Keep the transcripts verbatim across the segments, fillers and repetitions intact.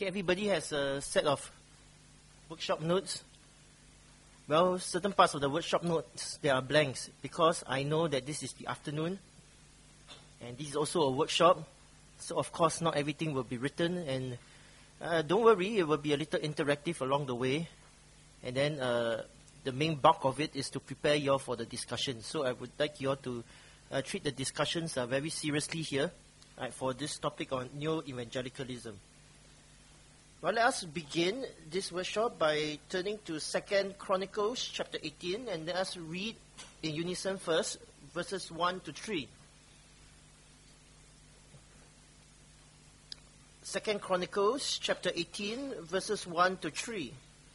Okay, everybody has a set of workshop notes. Well, certain parts of the workshop notes, there are blanks because I know that this is the afternoon and this is also a workshop. So, of course, not everything will be written, and uh, don't worry, it will be a little interactive along the way. And then uh, the main bulk of it is to prepare you all for the discussion. So I would like you all to uh, treat the discussions uh, very seriously here, right, for this topic on neo-evangelicalism. Well, let us begin this workshop by turning to Second Chronicles chapter eighteen, and let us read in unison first, verses one to three. Second Chronicles chapter eighteen, verses one to three.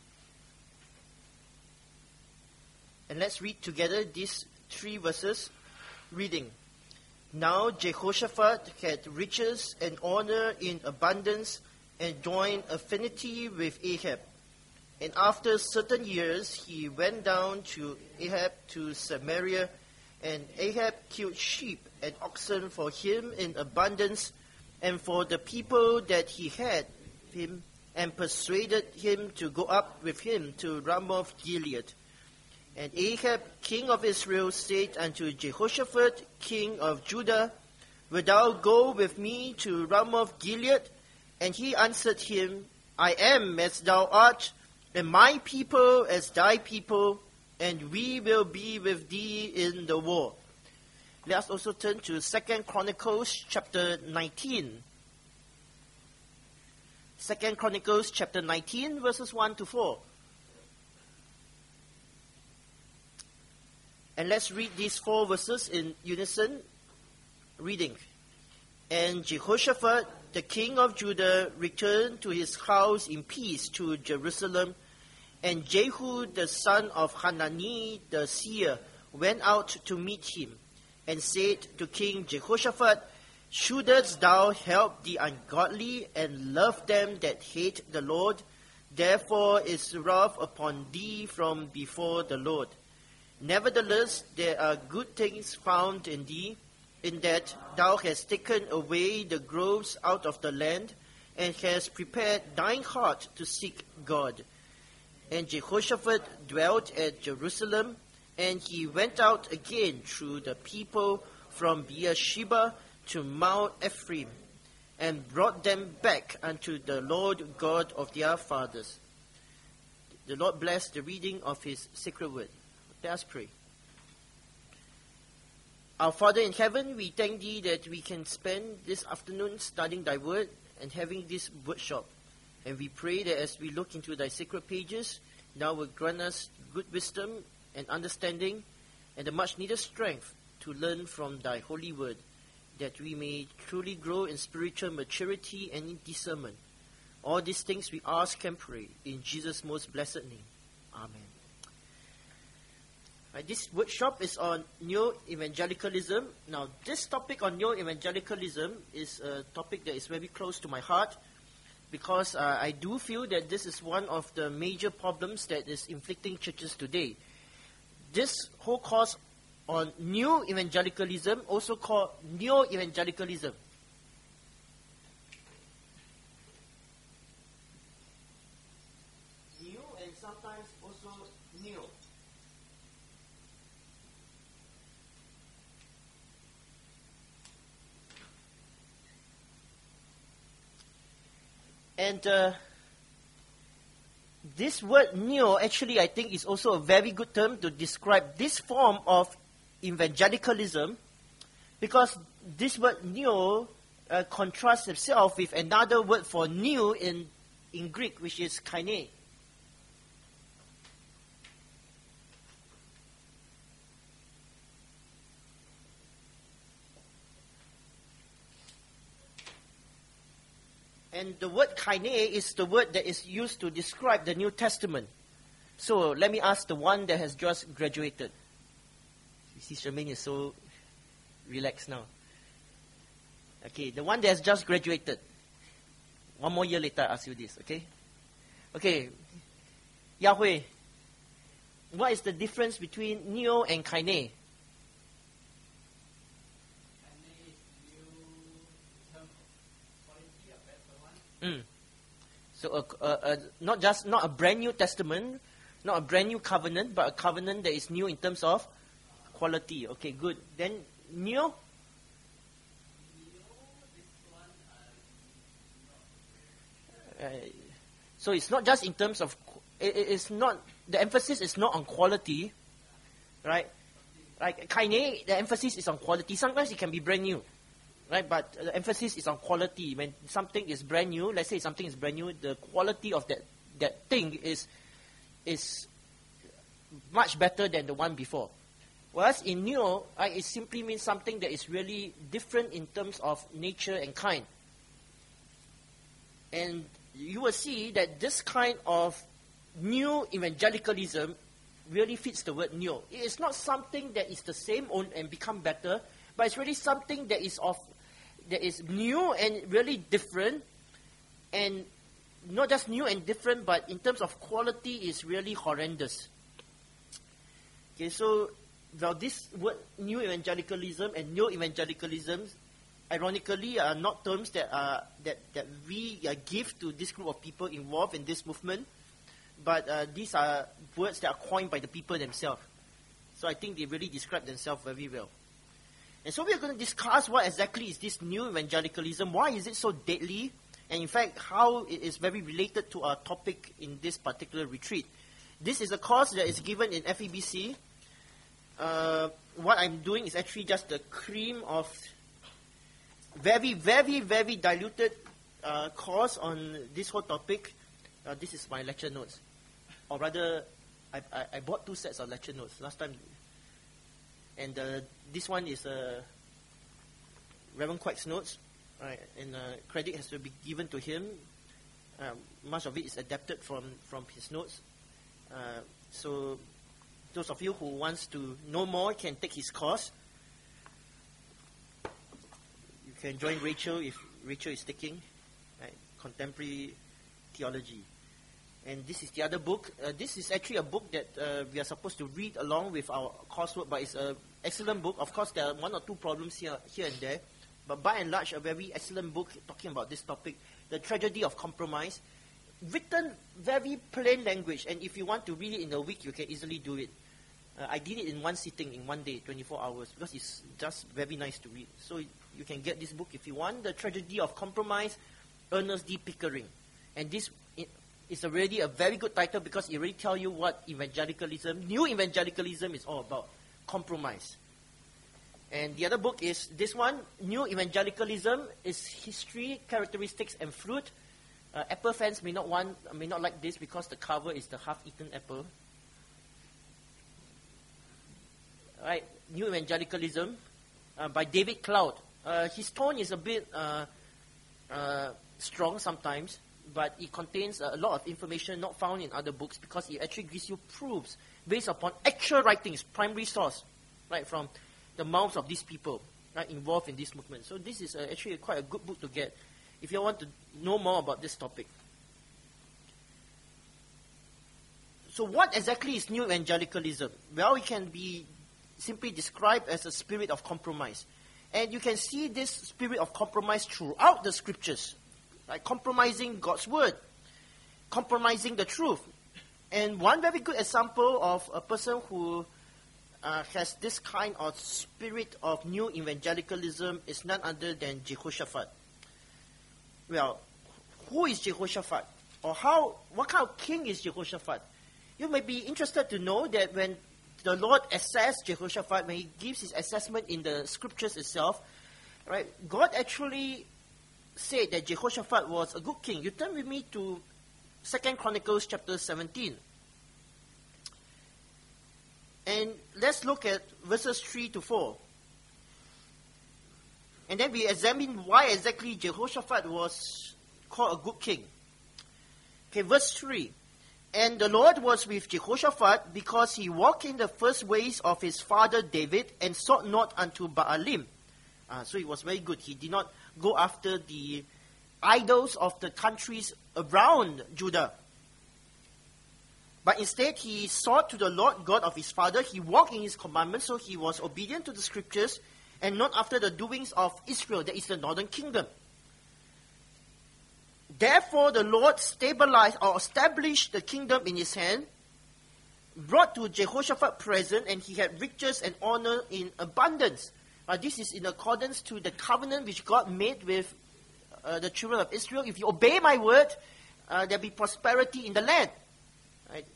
And let's read together these three verses, reading. Now Jehoshaphat had riches and honor in abundance, and joined affinity with Ahab. And after certain years, he went down to Ahab to Samaria, and Ahab killed sheep and oxen for him in abundance, and for the people that he had him, and persuaded him to go up with him to Ramoth Gilead. And Ahab, king of Israel, said unto Jehoshaphat, king of Judah, Wilt thou go with me to Ramoth Gilead? And he answered him, I am as thou art, and my people as thy people, and we will be with thee in the war. Let us also turn to Second Chronicles chapter nineteen. Second Chronicles chapter nineteen, verses one to four. And let's read these four verses in unison, reading. And Jehoshaphat, the king of Judah, returned to his house in peace to Jerusalem, and Jehu the son of Hanani the seer went out to meet him, and said to King Jehoshaphat, Shouldest thou help the ungodly and love them that hate the Lord? Therefore is wrath upon thee from before the Lord. Nevertheless, there are good things found in thee, in that thou hast taken away the groves out of the land, and hast prepared thine heart to seek God. And Jehoshaphat dwelt at Jerusalem, and he went out again through the people from Beersheba to Mount Ephraim, and brought them back unto the Lord God of their fathers. The Lord bless the reading of his sacred word. Let us pray. Our Father in heaven, we thank thee that we can spend this afternoon studying thy word and having this workshop. And we pray that as we look into thy sacred pages, thou will grant us good wisdom and understanding and the much needed strength to learn from thy holy word, that we may truly grow in spiritual maturity and in discernment. All these things we ask and pray in Jesus' most blessed name. Amen. Right, this workshop is on neo-evangelicalism. Now, this topic on neo-evangelicalism is a topic that is very close to my heart, because uh, I do feel that this is one of the major problems that is inflicting churches today. This whole course on neo-evangelicalism, also called neo-evangelicalism. New and sometimes also neo. And uh, this word neo, actually, I think is also a very good term to describe this form of evangelicalism, because this word neo uh, contrasts itself with another word for new in, in Greek, which is kaine. And the word kaine is the word that is used to describe the New Testament. So let me ask the one that has just graduated. You see, Charmaine is so relaxed now. Okay, the one that has just graduated. One more year later, I ask you this, okay? Okay, Yahweh, what is the difference between neo and kaine? Mm. So a, a, a, not just not a brand new testament, not a brand new covenant, but a covenant that is new in terms of quality. Okay, good. Then new. Uh, so it's not just in terms of. It, it's not the emphasis is not on quality, right? Like Kaine, the emphasis is on quality. Sometimes it can be brand new. Right, but the emphasis is on quality. When something is brand new, let's say something is brand new, the quality of that, that thing is is much better than the one before. Whereas in new, right, it simply means something that is really different in terms of nature and kind. And you will see that this kind of new evangelicalism really fits the word new. It is not something that is the same and become better, but it's really something that is of that is new and really different, and not just new and different, but in terms of quality is really horrendous. Okay, so well, this word new evangelicalism and new evangelicalism, ironically, are not terms that are that that we uh, give to this group of people involved in this movement, but uh, these are words that are coined by the people themselves. So I think they really describe themselves very well. And so we are going to discuss what exactly is this new evangelicalism, why is it so deadly, and in fact, how it is very related to our topic in this particular retreat. This is a course that is given in F E B C. Uh, what I'm doing is actually just the cream of very, very, very diluted uh, course on this whole topic. Uh, this is my lecture notes. Or rather, I, I, I bought two sets of lecture notes last time. And uh, this one is uh, Reverend Quack's notes, right? And uh, credit has to be given to him. Um, much of it is adapted from, from his notes. Uh, so those of you who wants to know more can take his course. You can join Rachel if Rachel is taking, right? Contemporary Theology. And this is the other book. Uh, this is actually a book that uh, we are supposed to read along with our coursework, but it's an excellent book. Of course, there are one or two problems here, here and there, but by and large, a very excellent book talking about this topic, The Tragedy of Compromise, written very plain language. And if you want to read it in a week, you can easily do it. Uh, I did it in one sitting, in one day, twenty-four hours, because it's just very nice to read. So you can get this book if you want, The Tragedy of Compromise, Ernest D. Pickering. And this It's already a very good title because it really tells you what evangelicalism, new evangelicalism is all about, compromise. And the other book is this one, New Evangelicalism, is History, Characteristics, and Fruit. Uh, Apple fans may not want, may not like this because the cover is the half-eaten apple. All right, New Evangelicalism uh, by David Cloud. Uh, his tone is a bit uh, uh, strong sometimes, but it contains a lot of information not found in other books because it actually gives you proofs based upon actual writings, primary source, right, from the mouths of these people, right, involved in this movement. So this is uh, actually quite a good book to get if you want to know more about this topic. So what exactly is new evangelicalism? Well, it can be simply described as a spirit of compromise. And you can see this spirit of compromise throughout the scriptures. Like compromising God's word, compromising the truth. And one very good example of a person who uh, has this kind of spirit of new evangelicalism is none other than Jehoshaphat. Well, who is Jehoshaphat? Or how? What kind of king is Jehoshaphat? You may be interested to know that when the Lord assessed Jehoshaphat, when he gives his assessment in the scriptures itself, right, God actually said that Jehoshaphat was a good king. You turn with me to Second Chronicles chapter seventeen. And let's look at verses three to four. And then we examine why exactly Jehoshaphat was called a good king. Okay, verse three. And the Lord was with Jehoshaphat because he walked in the first ways of his father David and sought not unto Baalim. Uh, so he was very good. He did not go after the idols of the countries around Judah. But instead, he sought to the Lord God of his father. He walked in his commandments, so he was obedient to the scriptures and not after the doings of Israel, that is the northern kingdom. Therefore the Lord stabilized or established the kingdom in his hand, brought to Jehoshaphat present, and he had riches and honor in abundance. Uh, this is in accordance to the covenant which God made with uh, the children of Israel. If you obey my word, uh, there'll be prosperity in the land. Right?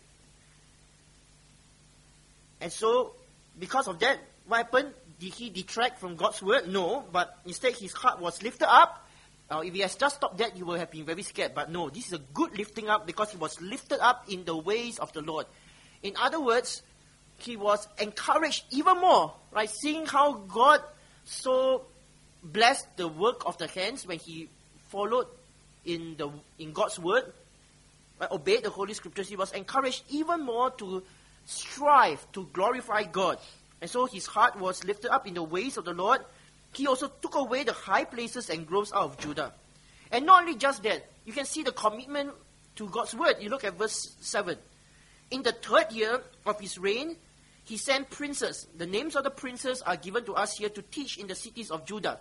And so, because of that, what happened? Did he detract from God's word? No, but instead his heart was lifted up. Uh, if he has just stopped that, he would have been very scared. But no, this is a good lifting up because he was lifted up in the ways of the Lord. In other words, he was encouraged even more, right? Seeing how God so blessed the work of the hands when he followed in the in God's word, right? Obeyed the Holy Scriptures, he was encouraged even more to strive to glorify God. And so his heart was lifted up in the ways of the Lord. He also took away the high places and groves out of Judah. And not only just that, you can see the commitment to God's word. You look at verse seven. In the third year of his reign, he sent princes. The names of the princes are given to us here to teach in the cities of Judah.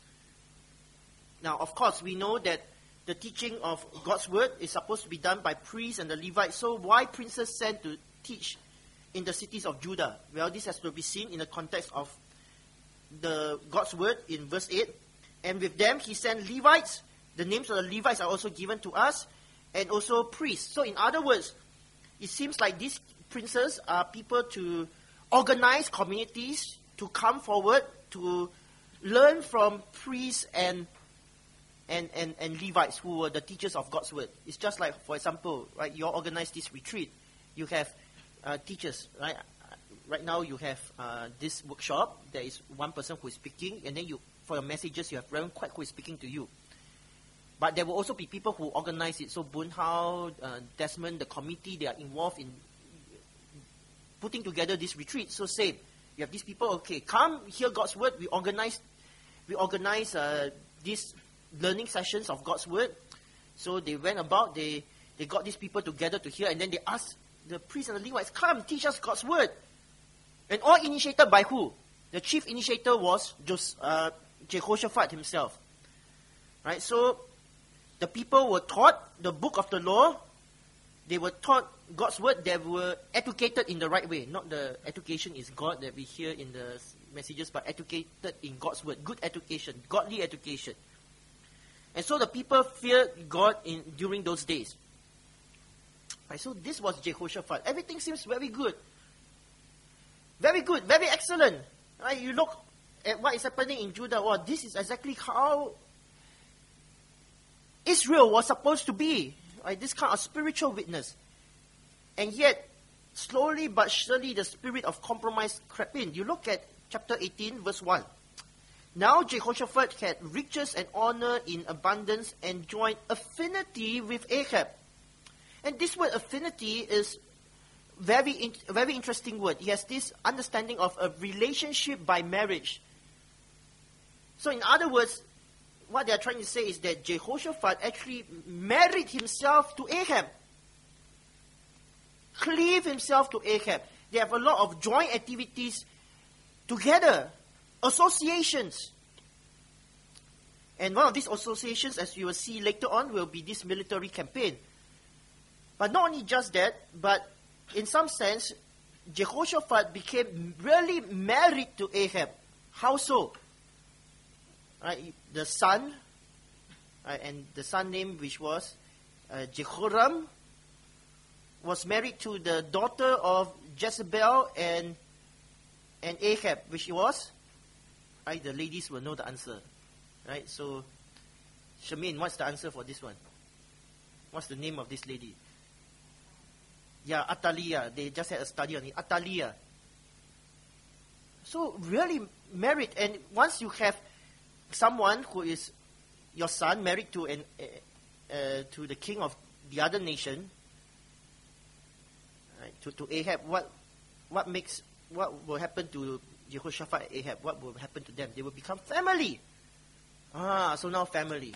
Now, of course, we know that the teaching of God's word is supposed to be done by priests and the Levites. So why princes sent to teach in the cities of Judah? Well, this has to be seen in the context of the God's word in verse eight. And with them he sent Levites. The names of the Levites are also given to us. And also priests. So in other words, it seems like these princes are people to organize communities, to come forward, to learn from priests and and, and, and Levites who were the teachers of God's word. It's just like, for example, right, you organize this retreat. You have uh, teachers, right? Right now you have uh, this workshop. There is one person who is speaking, and then you, for your messages, you have Reverend Quack who is speaking to you. But there will also be people who organize it. So Boon Hao, uh, Desmond, the committee, they are involved in putting together this retreat. So same, you have these people, okay, come hear God's word. We organize, we organize uh, these learning sessions of God's word. So they went about, they, they got these people together to hear, and then they asked the priests and the Levites, come, teach us God's word. And all initiated by who? The chief initiator was Jos- uh, Jehoshaphat himself. Right, so the people were taught the book of the law. They were taught God's word. They were educated in the right way. Not the education is God that we hear in the messages, but educated in God's word. Good education, godly education. And so the people feared God in during those days. Right, so this was Jehoshaphat. Everything seems very good. Very good, very excellent. Right, you look at what is happening in Judah. Oh, this is exactly how Israel was supposed to be. Right, this kind of spiritual witness. And yet, slowly but surely, the spirit of compromise crept in. You look at chapter eighteen, verse one. Now Jehoshaphat had riches and honor in abundance and joined affinity with Ahab. And this word affinity is very, in, very interesting word. He has this understanding of a relationship by marriage. So in other words, what they are trying to say is that Jehoshaphat actually married himself to Ahab. Cleave himself to Ahab. They have a lot of joint activities together. Associations. And one of these associations, as you will see later on, will be this military campaign. But not only just that, but in some sense, Jehoshaphat became really married to Ahab. How so? Right, the son, right, and the son name which was uh, Jehoram, was married to the daughter of Jezebel and and Ahab, which was, right, the ladies will know the answer. Right, so, Shamin, what's the answer for this one? What's the name of this lady? Yeah, Atalia. They just had a study on it. Atalia. So, really married. And once you have someone who is your son married to an uh, uh, to the king of the other nation, right, to, to Ahab, what what makes what will happen to Jehoshaphat and Ahab? What will happen to them? They will become family. Ah, so now family.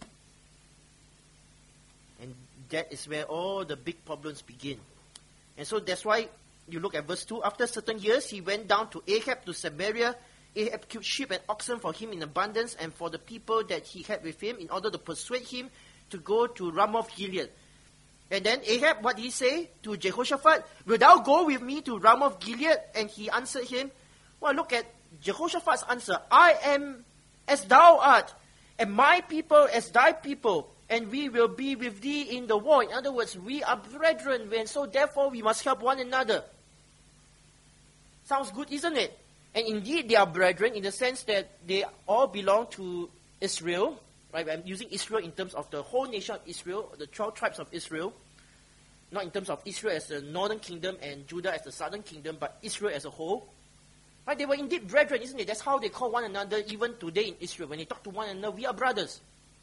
And that is where all the big problems begin. And so that's why you look at verse two. After certain years, he went down to Ahab to Samaria. Ahab killed sheep and oxen for him in abundance and for the people that he had with him in order to persuade him to go to Ramoth Gilead. And then Ahab, what did he say to Jehoshaphat? Will thou go with me to Ramoth Gilead? And he answered him, well, look at Jehoshaphat's answer. I am as thou art, and my people as thy people, and we will be with thee in the war. In other words, we are brethren, and so therefore we must help one another. Sounds good, isn't it? And indeed they are brethren in the sense that they all belong to Israel. Right? I'm using Israel in terms of the whole nation of Israel, the twelve tribes of Israel. Not in terms of Israel as the northern kingdom and Judah as the southern kingdom, but Israel as a whole. Right? They were indeed brethren, isn't it? That's how they call one another even today in Israel. When they talk to one another, we are brothers.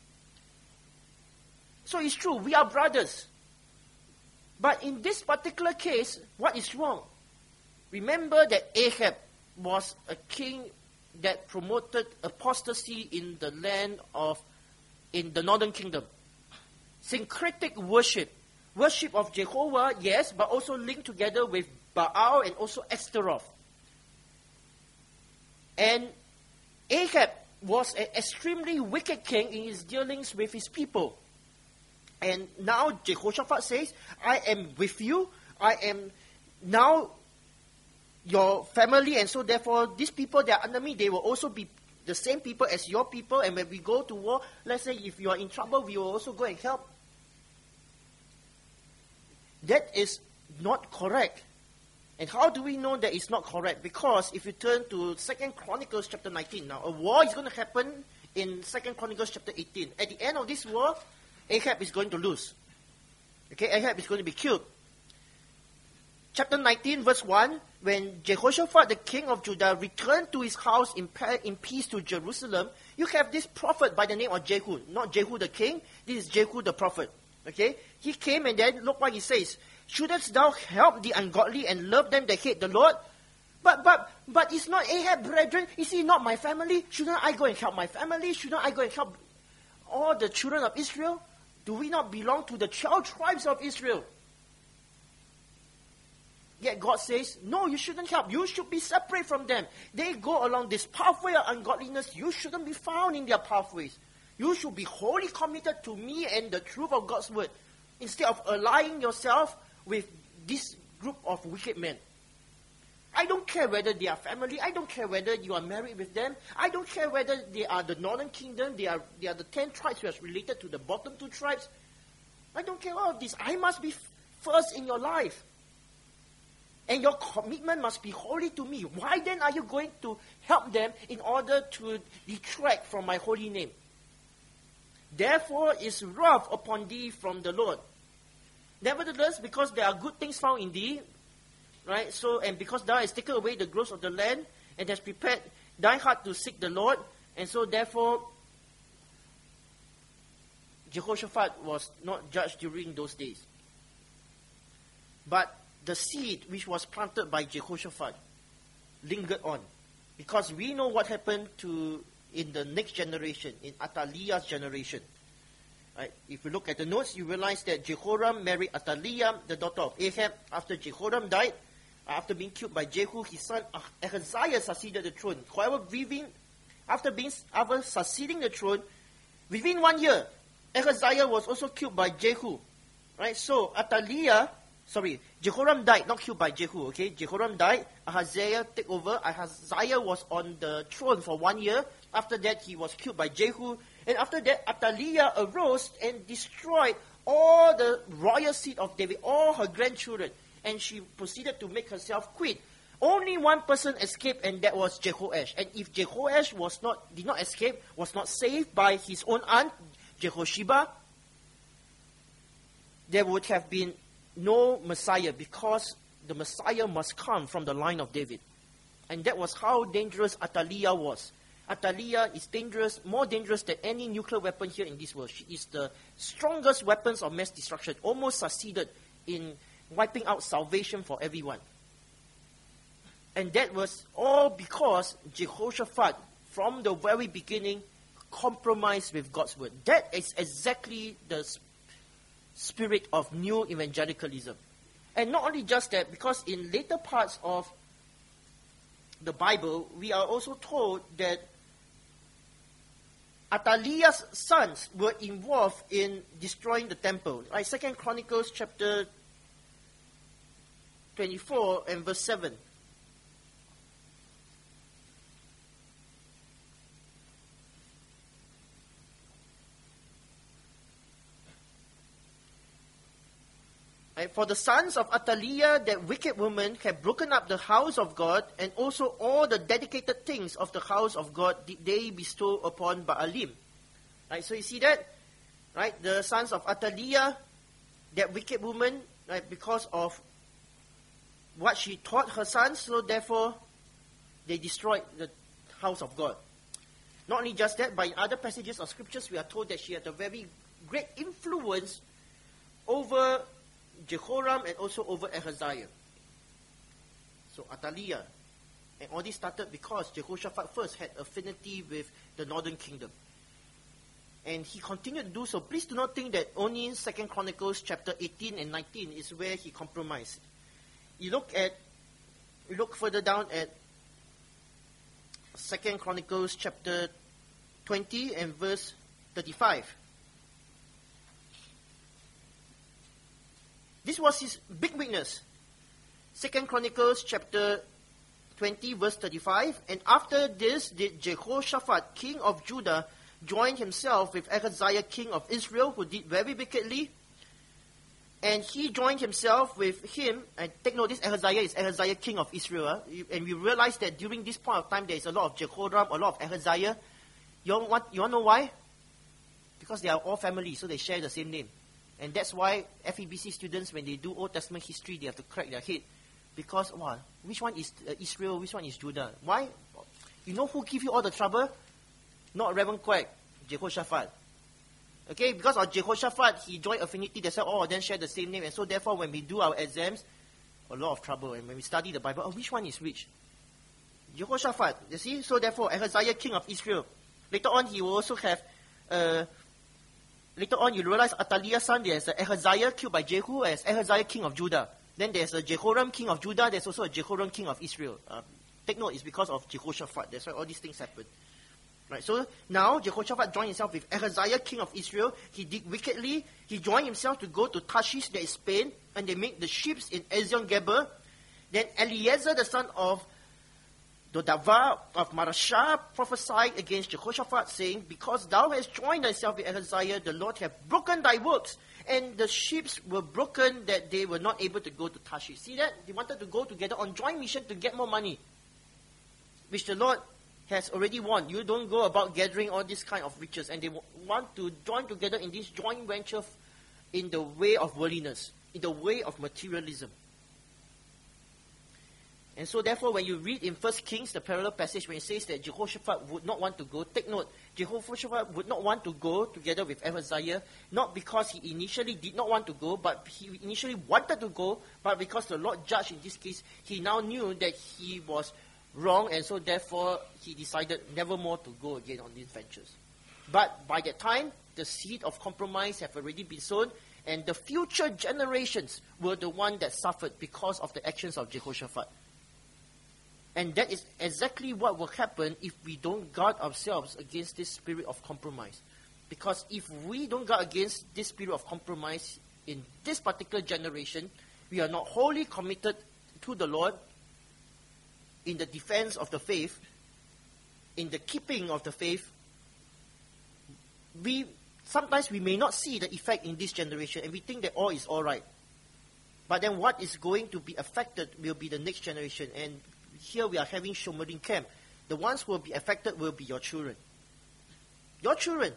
So it's true, we are brothers. But in this particular case, what is wrong? Remember that Ahab was a king that promoted apostasy in the land of, in the northern kingdom. Syncretic worship. Worship of Jehovah, yes, but also linked together with Baal and also Ashtaroth. And Ahab was an extremely wicked king in his dealings with his people. And now Jehoshaphat says, I am with you, I am now your family, and so therefore these people that are under me, they will also be the same people as your people, and when we go to war, let's say if you are in trouble, we will also go and help. That is not correct. And how do we know that it's not correct? Because if you turn to Second Chronicles chapter nineteen, now a war is going to happen in Second Chronicles chapter eighteen. At the end of this war, Ahab is going to lose. Okay, Ahab is going to be killed. Chapter nineteen, verse one, when Jehoshaphat, the king of Judah, returned to his house in, in peace to Jerusalem, you have this prophet by the name of Jehu. Not Jehu the king, this is Jehu the prophet. Okay, he came and then look what he says. Shouldest thou help the ungodly and love them that hate the Lord? But but but it's not Ahab, brethren. Is he not my family? Shouldn't I go and help my family? Shouldn't I go and help all the children of Israel? Do we not belong to the twelve tribes of Israel? Yet God says, no, you shouldn't help. You should be separate from them. They go along this pathway of ungodliness. You shouldn't be found in their pathways. You should be wholly committed to me and the truth of God's word, instead of allying yourself with this group of wicked men. I don't care whether they are family. I don't care whether you are married with them. I don't care whether they are the northern kingdom. They are, they are the ten tribes who are related to the bottom two tribes. I don't care all of this. I must be first in your life. And your commitment must be wholly to me. Why then are you going to help them in order to detract from my holy name? Therefore is wrath upon thee from the Lord. Nevertheless, because there are good things found in thee, right? So, and because thou hast taken away the growth of the land, and hast prepared thy heart to seek the Lord, and so therefore, Jehoshaphat was not judged during those days. But the seed which was planted by Jehoshaphat lingered on, because we know what happened to in the next generation, in Athaliah's generation. Right? If you look at the notes, you realize that Jehoram married Athaliah, the daughter of Ahab. After Jehoram died, after being killed by Jehu, his son Ahaziah succeeded the throne. However, within, after being after succeeding the throne, within one year, Ahaziah was also killed by Jehu. Right? So Athaliah, sorry, Jehoram died, not killed by Jehu. Okay, Jehoram died. Ahaziah took over. Ahaziah was on the throne for one year. After that, he was killed by Jehu. And after that, Athaliah arose and destroyed all the royal seed of David, all her grandchildren. And she proceeded to make herself queen. Only one person escaped, and that was Jehoash. And if Jehoash was not, did not escape, was not saved by his own aunt, Jehosheba, there would have been no Messiah, because the Messiah must come from the line of David. And that was how dangerous Athaliah was. Athaliah is dangerous, more dangerous than any nuclear weapon here in this world. She is the strongest weapons of mass destruction, almost succeeded in wiping out salvation for everyone. And that was all because Jehoshaphat, from the very beginning, compromised with God's word. That is exactly the spirit of new evangelicalism. And not only just that, because in later parts of the Bible, we are also told that Athaliah's sons were involved in destroying the temple. Right? Second Chronicles chapter twenty-four and verse seven. Right? For the sons of Athaliah, that wicked woman, have broken up the house of God, and also all the dedicated things of the house of God did they bestow upon Baalim. Right? So you see that? Right? The sons of Athaliah, that wicked woman, right, because of what she taught her sons, so therefore they destroyed the house of God. Not only just that, but in other passages of scriptures we are told that she had a very great influence over Jehoram and also over Ahaziah. So Athaliah. And all this started because Jehoshaphat first had affinity with the northern kingdom. And he continued to do so. Please do not think that only in Second Chronicles chapter eighteen and nineteen is where he compromised. You look at, you look further down at Second Chronicles chapter twenty and verse thirty-five. This was his big weakness. Second Chronicles chapter twenty verse thirty-five. And after this did Jehoshaphat king of Judah join himself with Ahaziah king of Israel, who did very wickedly. And he joined himself with him, and take note, this Ahaziah is Ahaziah king of Israel. Uh, and we realize that during this point of time there is a lot of Jehoram, a lot of Ahaziah. You want, you want to know why? Because they are all family, so they share the same name. And that's why F E B C students, when they do Old Testament history, they have to crack their head. Because, wow, which one is uh, Israel, which one is Judah? Why? You know who give you all the trouble? Not Reverend Quack, Jehoshaphat. Okay, because of Jehoshaphat, he joined affinity, they said, all of them share the same name. And so therefore, when we do our exams, a lot of trouble. And when we study the Bible, oh, which one is which? Jehoshaphat, you see? So therefore, Ahaziah king of Israel. Later on, he will also have... Uh, Later on, you realize Athaliah's son, there's a Ahaziah killed by Jehu as Ahaziah king of Judah. Then there's a Jehoram king of Judah, there's also a Jehoram king of Israel. Uh, take note, it's because of Jehoshaphat. That's why all these things happen. Right, so now Jehoshaphat joined himself with Ahaziah king of Israel. He did wickedly. He joined himself to go to Tarshish, that is Spain, and they make the ships in Ezion-Geber. Then Eliezer, the son of Dodavah of Marashah, prophesied against Jehoshaphat, saying, because thou hast joined thyself with Ahaziah, the Lord hath broken thy works. And the ships were broken that they were not able to go to Tarshish. See that? They wanted to go together on joint mission to get more money, which the Lord has already warned. You don't go about gathering all these kind of riches. And they want to join together in this joint venture in the way of worldliness, in the way of materialism. And so therefore, when you read in First Kings, the parallel passage, when it says that Jehoshaphat would not want to go, take note, Jehoshaphat would not want to go together with Ahaziah, not because he initially did not want to go, but he initially wanted to go, but because the Lord judged in this case, he now knew that he was wrong, and so therefore he decided never more to go again on these ventures. But by that time, the seed of compromise have already been sown, and the future generations were the one that suffered because of the actions of Jehoshaphat. And that is exactly what will happen if we don't guard ourselves against this spirit of compromise. Because if we don't guard against this spirit of compromise in this particular generation, we are not wholly committed to the Lord in the defense of the faith, in the keeping of the faith. We sometimes we may not see the effect in this generation, and we think that all is all right. But then what is going to be affected will be the next generation. And here we are having Shomerin camp. The ones who will be affected will be your children. Your children.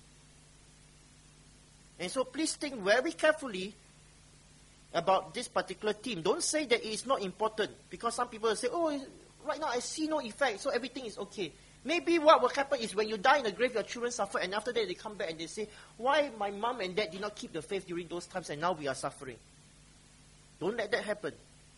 And so please think very carefully about this particular theme. Don't say that it is not important, because some people will say, oh, right now I see no effect, so everything is okay. Maybe what will happen is when you die in the grave, your children suffer, and after that they come back and they say, why my mom and dad did not keep the faith during those times and now we are suffering? Don't let that happen.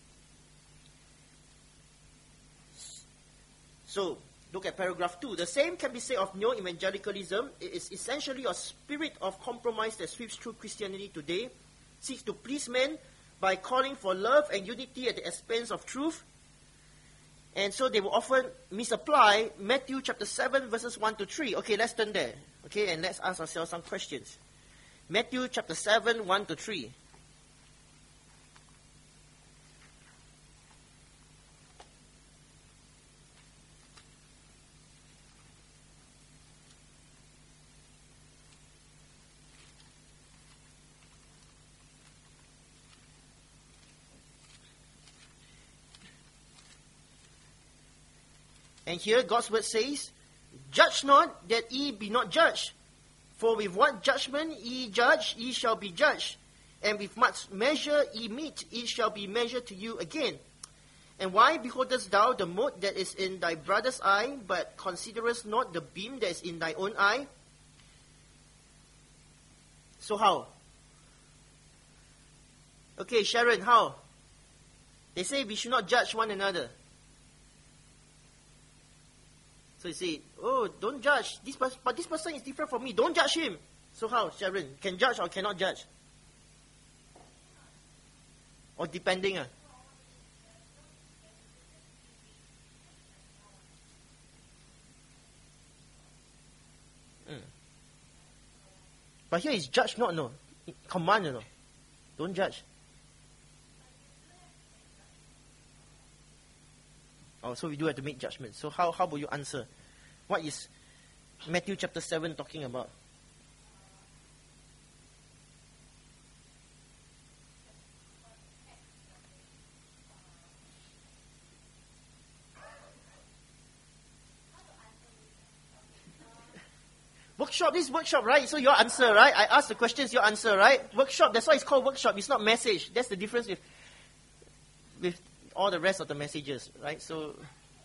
So, look at paragraph two. The same can be said of neo-evangelicalism. It is essentially a spirit of compromise that sweeps through Christianity today, seeks to please men by calling for love and unity at the expense of truth. And so they will often misapply Matthew chapter seven, verses one to three. Okay, let's turn there. Okay, and let's ask ourselves some questions. Matthew chapter seven, one to three. And here God's word says, "Judge not, that ye be not judged. For with what judgment ye judge, ye shall be judged. And with much measure ye mete, it shall be measured to you again. And why beholdest thou the mote that is in thy brother's eye, but considerest not the beam that is in thy own eye?" So how? Okay, Sharon, how? They say we should not judge one another. So you say, oh, don't judge. This pers- but this person is different from me. Don't judge him. So how, Sharon? Can judge or cannot judge? Or depending? Uh? Mm. But here is judge not, no. Command, no. Don't judge. Oh, so we do have to make judgment. So how, how will you answer? What is Matthew chapter seven talking about? Workshop, this is workshop, right? So your answer, right? I ask the questions, your answer, right? Workshop, that's why it's called workshop. It's not message. That's the difference with with all the rest of the messages, right? So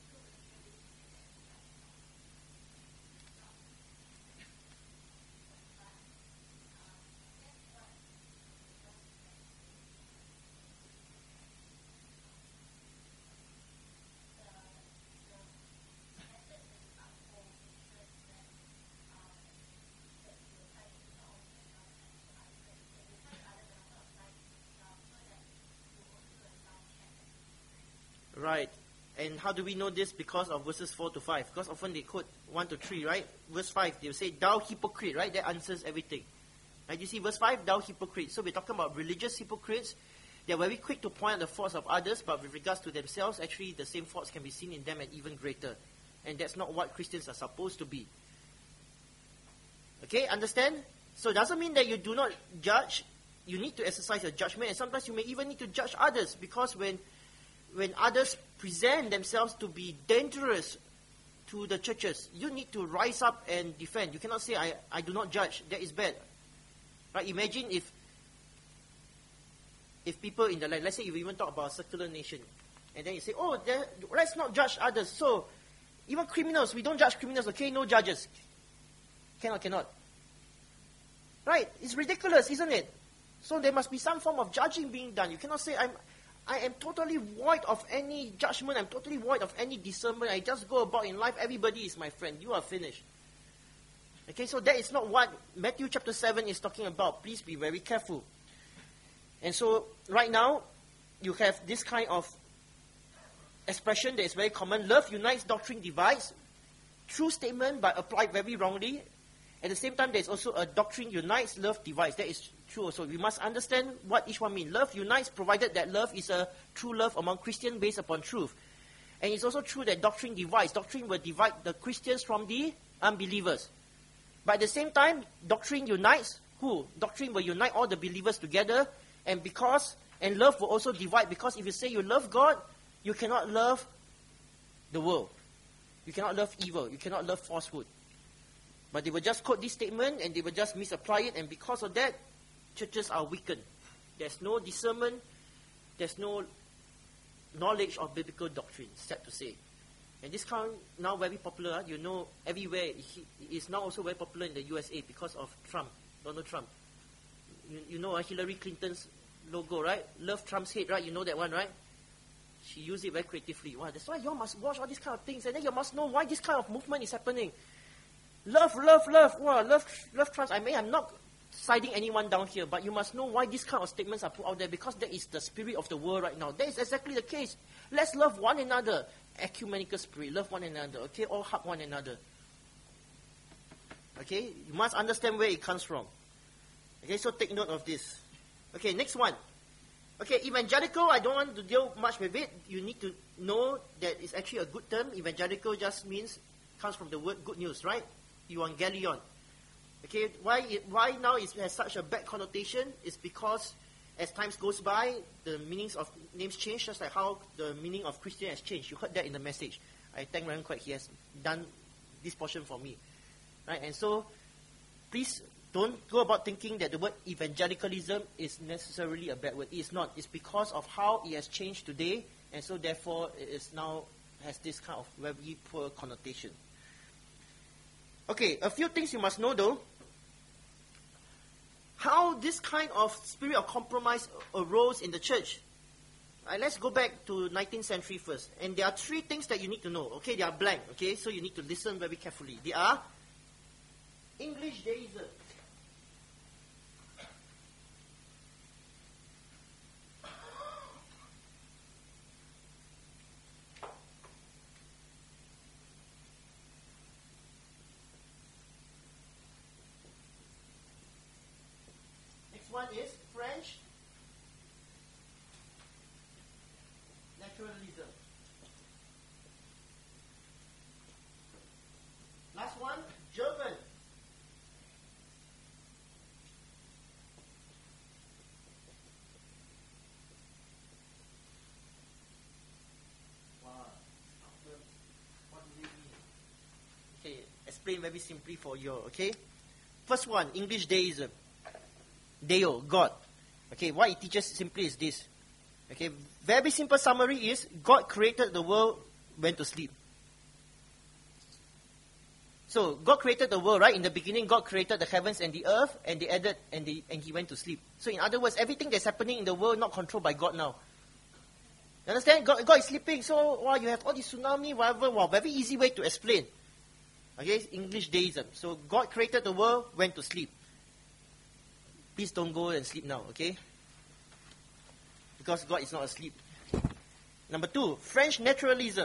right. And how do we know this? Because of verses four to five. Because often they quote one to three, right? Verse five, they'll say, "Thou hypocrite," right? That answers everything. Right? You see, verse five, "Thou hypocrite." So we're talking about religious hypocrites. They're very quick to point out the faults of others, but with regards to themselves, actually the same faults can be seen in them and even greater. And that's not what Christians are supposed to be. Okay, understand? So it doesn't mean that you do not judge. You need to exercise your judgment, and sometimes you may even need to judge others, because when when others present themselves to be dangerous to the churches, you need to rise up and defend. You cannot say, I, I do not judge. That is bad. Right? Imagine if if people in the land, let's say if we even talk about a secular nation, and then you say, oh, let's not judge others. So, even criminals, we don't judge criminals, okay? No judges. Cannot, cannot. Right? It's ridiculous, isn't it? So there must be some form of judging being done. You cannot say, I'm I am totally void of any judgment. I'm totally void of any discernment. I just go about in life. Everybody is my friend. You are finished. Okay, so that is not what Matthew chapter seven is talking about. Please be very careful. And so right now, you have this kind of expression that is very common. Love unites, doctrine divides. True statement, but applied very wrongly. At the same time, there is also a doctrine unites, love divides. That is true also. We must understand what each one means. Love unites, provided that love is a true love among Christians based upon truth. And it's also true that doctrine divides. Doctrine will divide the Christians from the unbelievers. But at the same time, doctrine unites who? Doctrine will unite all the believers together. And because, and love will also divide. Because if you say you love God, you cannot love the world. You cannot love evil. You cannot love falsehood. But they will just quote this statement and they will just misapply it, and because of that, churches are weakened. There's no discernment, there's no knowledge of biblical doctrine, sad to say. And this kind now very popular, you know, everywhere. It is now also very popular in the U S A because of Trump, Donald Trump. You, you know uh, Hillary Clinton's logo, right? Love Trump's hate, right? You know that one, right? She used it very creatively. Wow, that's why you must watch all these kind of things, and then you must know why this kind of movement is happening. Love, love, love. Wow, love, love Trump. I mean, I'm not siding anyone down here, but you must know why these kind of statements are put out there, because that is the spirit of the world right now. That is exactly the case. Let's love one another. ecumenical spirit. Love one another. Okay, all hug one another. Okay, you must understand where it comes from. Okay, so take note of this. Okay, next one. Okay, evangelical, I don't want to deal much with it. You need to know that it's actually a good term. Evangelical just means, comes from the word good news, right? Evangelion. Okay, why it, why now it has such a bad connotation? It's because as times goes by, the meanings of names change, just like how the meaning of Christian has changed. You heard that in the message. I thank Reverend Quack, he has done this portion for me. Right, and so, please don't go about thinking that the word evangelicalism is necessarily a bad word. It is not. It's because of how it has changed today, and so therefore it is now has this kind of very poor connotation. Okay, a few things you must know though. How this kind of spirit of compromise arose in the church. Right, let's go back to nineteenth century first. And there are three things that you need to know. Okay, they are blank. Okay, so you need to listen very carefully. They are English deism. One is French naturalism. Last one, German. Wow. What do they mean? Okay, explain very simply for you, okay? First one, English deism. Deo, God. Okay, what it teaches simply is this. Okay, very simple summary is God created the world, went to sleep. So God created the world, right? In the beginning, God created the heavens and the earth, and they added, and they, and He went to sleep. So in other words, everything that's happening in the world not controlled by God now. You understand? God, God is sleeping, so wow, you have all this tsunami, whatever. Wow, very easy way to explain. Okay, English deism. So God created the world, went to sleep. Please don't go and sleep now, okay? Because God is not asleep. Number two, French naturalism.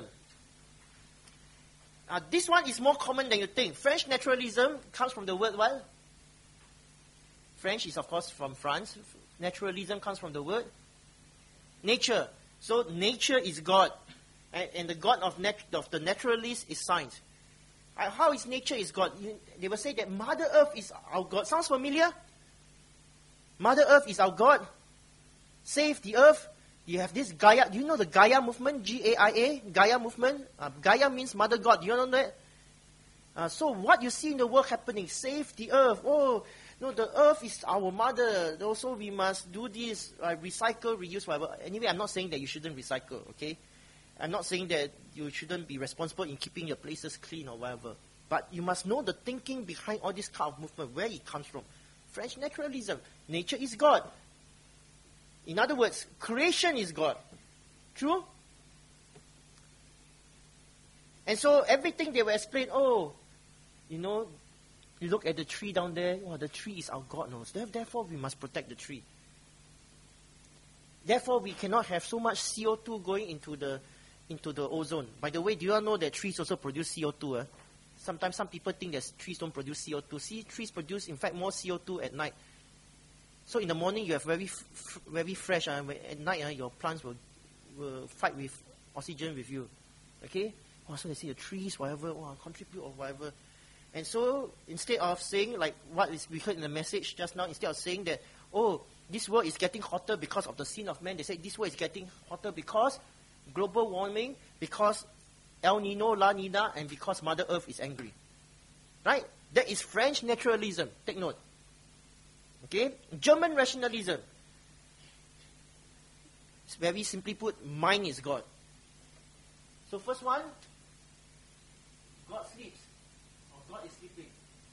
Uh, this one is more common than you think. French naturalism comes from the word what? French is of course from France. Naturalism comes from the word nature. So nature is God. And, and the God of, nat- of the naturalist is science. Uh, how is nature is God? You, they will say that Mother Earth is our God. Sounds familiar? Mother Earth is our God. Save the earth. You have this Gaia. Do you know the Gaia movement? G A I A. Gaia movement. Uh, Gaia means Mother God. Do you know that? Uh, so what you see in the world happening, save the earth. Oh, no, the earth is our mother. Also, we must do this, uh, recycle, reuse, whatever. Anyway, I'm not saying that you shouldn't recycle, okay? I'm not saying that you shouldn't be responsible in keeping your places clean or whatever. But you must know the thinking behind all this kind of movement, where it comes from. French naturalism. Nature is God. In other words, creation is God. True? And so everything they will explain, oh, you know, you look at the tree down there, oh, the tree is our God knows. Therefore, we must protect the tree. Therefore, we cannot have so much C O two going into the into the ozone. By the way, do you all know that trees also produce C O two? Eh? Sometimes some people think that trees don't produce C O two. See, trees produce, in fact, more C O two at night. So in the morning, you have very f- very fresh. Uh, at night, uh, your plants will, will fight with oxygen with you. Okay? Oh, so they say the trees, whatever, oh, contribute or whatever. And so instead of saying, like what is we heard in the message just now, instead of saying that, oh, this world is getting hotter because of the sin of man, they say this world is getting hotter because global warming, because El Nino, La Nina, and because Mother Earth is angry. Right? That is French naturalism. Take note. Okay? German rationalism. It's very simply put, mine is God. So first one, God sleeps. Or God is sleeping.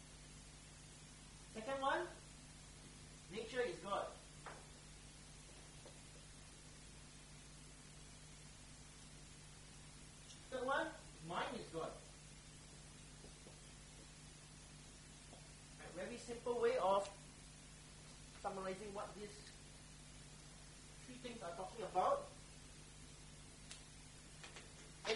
Second one, nature is God. Third one, mine is God. A very simple way of summarizing what these three things are talking about. And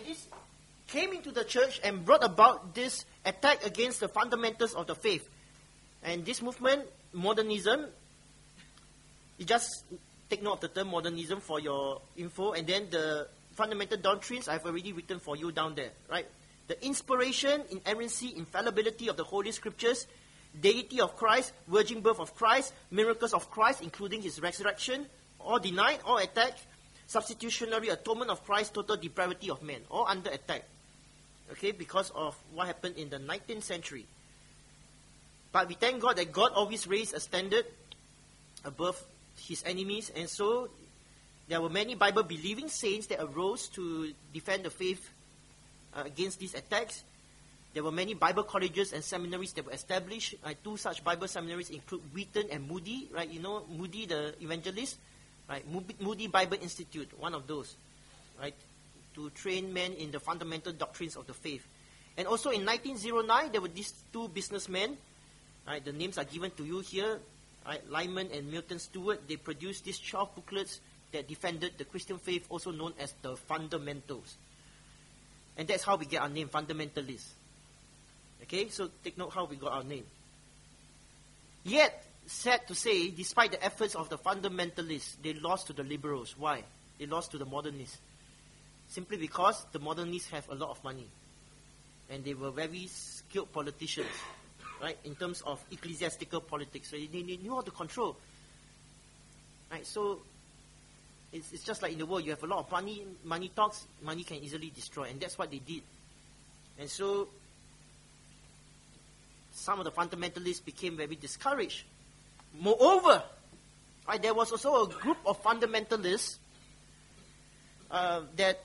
this came into the church and brought about this attack against the fundamentals of the faith. And this movement, modernism, you just take note of the term modernism for your info, and then the fundamental doctrines I've already written for you down there, right? The inspiration, inerrancy, infallibility of the Holy Scriptures, deity of Christ, virgin birth of Christ, miracles of Christ, including his resurrection, all denied, all attacked, substitutionary atonement of Christ, total depravity of man, all under attack, okay, because of what happened in the nineteenth century. But we thank God that God always raised a standard above his enemies, and so there were many Bible-believing saints that arose to defend the faith uh, against these attacks. There were many Bible colleges and seminaries that were established. Uh, two such Bible seminaries include Wheaton and Moody, right? You know Moody, the evangelist, right? Moody Bible Institute, one of those, right? To train men in the fundamental doctrines of the faith. And also in nineteen oh nine, there were these two businessmen, right? The names are given to you here, right? Lyman and Milton Stewart. They produced these twelve booklets that defended the Christian faith, also known as the fundamentals. And that's how we get our name, fundamentalists. Okay, so take note how we got our name. Yet, sad to say, despite the efforts of the fundamentalists, they lost to the liberals. Why? They lost to the modernists. Simply because the modernists have a lot of money. And they were very skilled politicians, right, in terms of ecclesiastical politics. So they, they knew how to control. Right, so it's, it's just like in the world, you have a lot of money, money talks, money can easily destroy. And that's what they did. And so some of the fundamentalists became very discouraged. Moreover, right, there was also a group of fundamentalists uh, that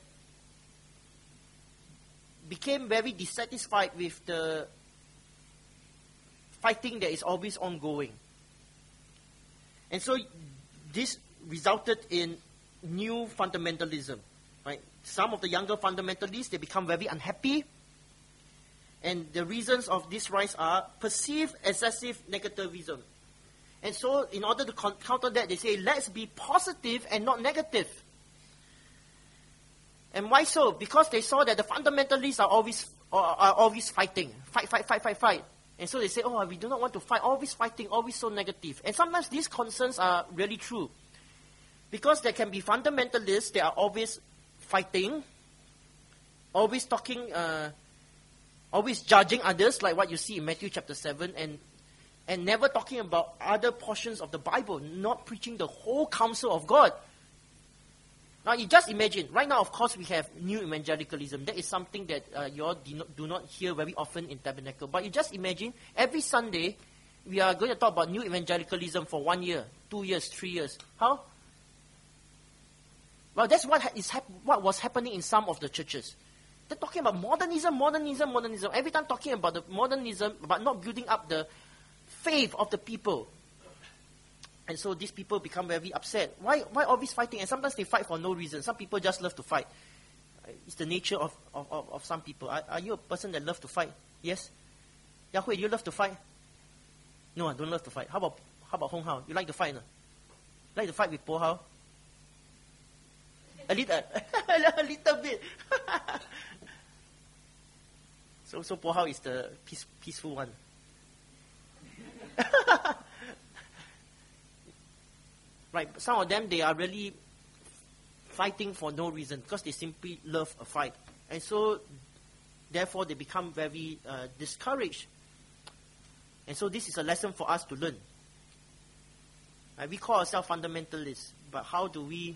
became very dissatisfied with the fighting that is always ongoing. And so this resulted in new fundamentalism. Right? Some of the younger fundamentalists, they become very unhappy. And the reasons of this rise are perceived excessive negativism. And so in order to con- counter that, they say, let's be positive and not negative. And why so? Because they saw that the fundamentalists are always are, are always fighting. Fight, fight, fight, fight, fight. And so they say, oh, we do not want to fight. Always fighting, always so negative. And sometimes these concerns are really true. Because there can be fundamentalists that are always fighting, always talking, uh, always judging others, like what you see in Matthew chapter seven, and and never talking about other portions of the Bible, not preaching the whole counsel of God. Now, you just imagine, right now, of course, we have new evangelicalism. That is something that uh, you all do not, do not hear very often in Tabernacle. But you just imagine, every Sunday, we are going to talk about new evangelicalism for one year, two years, three years. How? Well, that's what, ha- is hap- what was happening in some of the churches. They're talking about modernism, modernism, modernism. Every time talking about the modernism, but not building up the faith of the people. And so these people become very upset. Why why always fighting? And sometimes they fight for no reason. Some people just love to fight. It's the nature of, of, of, of some people. Are, are you a person that loves to fight? Yes? Yahweh, do you love to fight? No, I don't love to fight. How about how about Hong Hao? You like to fight? No? Like to fight with Po Hao? A little, a little bit. so so Po Hao is the peace, peaceful one. Right, some of them, they are really fighting for no reason because they simply love a fight. And so, therefore, they become very uh, discouraged. And so this is a lesson for us to learn. Uh, we call ourselves fundamentalists, but how do we,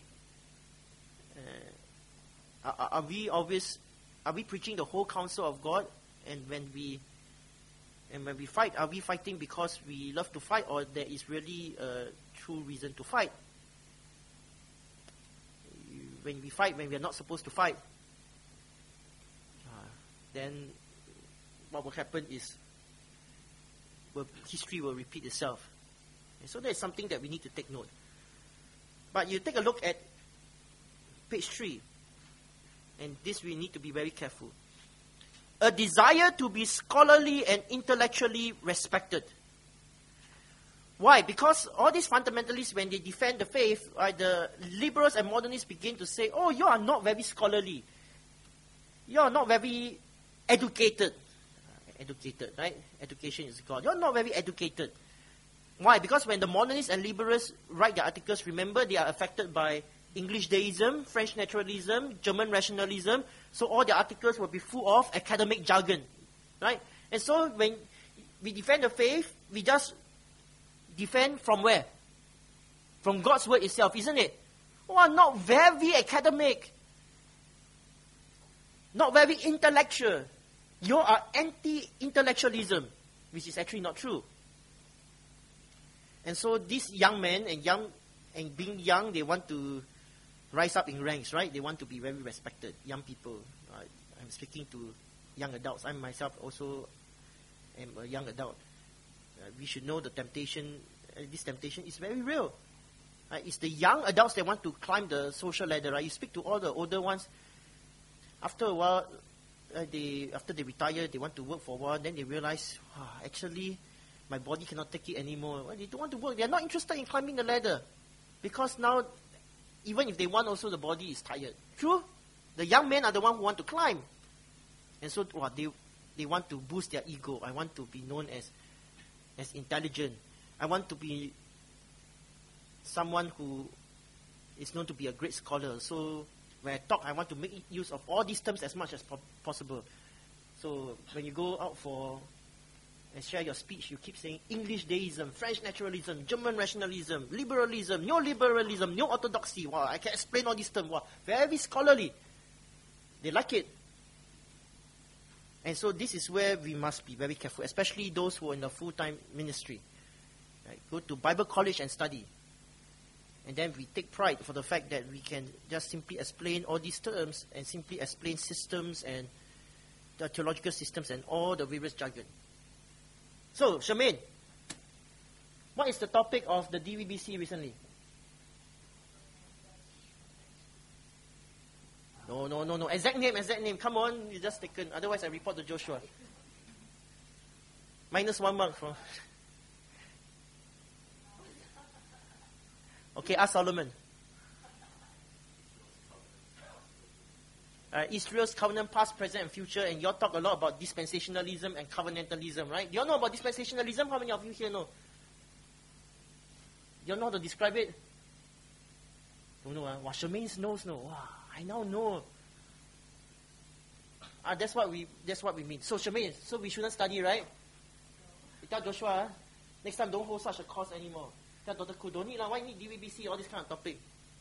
uh, are, are we always, are we preaching the whole counsel of God? And when we, and when we fight, are we fighting because we love to fight, or there is really a true reason to fight? When we fight, when we are not supposed to fight, uh, then what will happen is, well, history will repeat itself. And so that is something that we need to take note. But you take a look at page three, and this we need to be very careful. A desire to be scholarly and intellectually respected. Why? Because all these fundamentalists, when they defend the faith, uh, the liberals and modernists begin to say, oh, you are not very scholarly. you're not very educated. Educated, right? Education is God. You're not very educated. Why? Because when the modernists and liberals write their articles, remember they are affected by English deism, French naturalism, German rationalism. So all the articles will be full of academic jargon, right? And so when we defend the faith, we just defend from where? From God's word itself, isn't it? Oh, not very academic. Not very intellectual. You are anti-intellectualism, which is actually not true. And so these young men and young and being young, they want to rise up in ranks, right? They want to be very respected. Young people. Uh, I'm speaking to young adults. I myself also am a young adult. Uh, we should know the temptation. Uh, this temptation is very real. Uh, it's the young adults that want to climb the social ladder, right? You speak to all the older ones. After a while, uh, they after they retire, they want to work for a while. Then they realize, oh, actually, my body cannot take it anymore. Well, they don't want to work. They are not interested in climbing the ladder. Because now, even if they want also, the body is tired. True? The young men are the ones who want to climb. And so well, they, they want to boost their ego. I want to be known as, as intelligent. I want to be someone who is known to be a great scholar. So when I talk, I want to make use of all these terms as much as po- possible. So when you go out for and share your speech, you keep saying English deism, French naturalism, German rationalism, liberalism, neoliberalism, neo-orthodoxy. Wow, I can explain all these terms. Wow, very scholarly. They like it. And so this is where we must be very careful, especially those who are in the full-time ministry. Right? Go to Bible college and study. And then we take pride for the fact that we can just simply explain all these terms and simply explain systems and the theological systems and all the various jargon. So, Charmaine, what is the topic of the D V B C recently? No, no, no, no. Exact name, exact name. Come on, you just taken. Otherwise, I report to Joshua. Minus one mark from. Okay, ask Solomon. Uh, Israel's covenant past, present, and future, and you all talk a lot about dispensationalism and covenantalism, right? Do you all know about dispensationalism? How many of you here know? Do you all know how to describe it? Don't know, uh? Wow, Charmaine knows, no. Wow, I now know. Ah, that's what we that's what we mean. So Charmaine, so we shouldn't study, right? You tell Joshua, uh, next time don't hold such a course anymore. Tell Doctor Khoo, don't need lah, why need D V B C, all this kind of topic?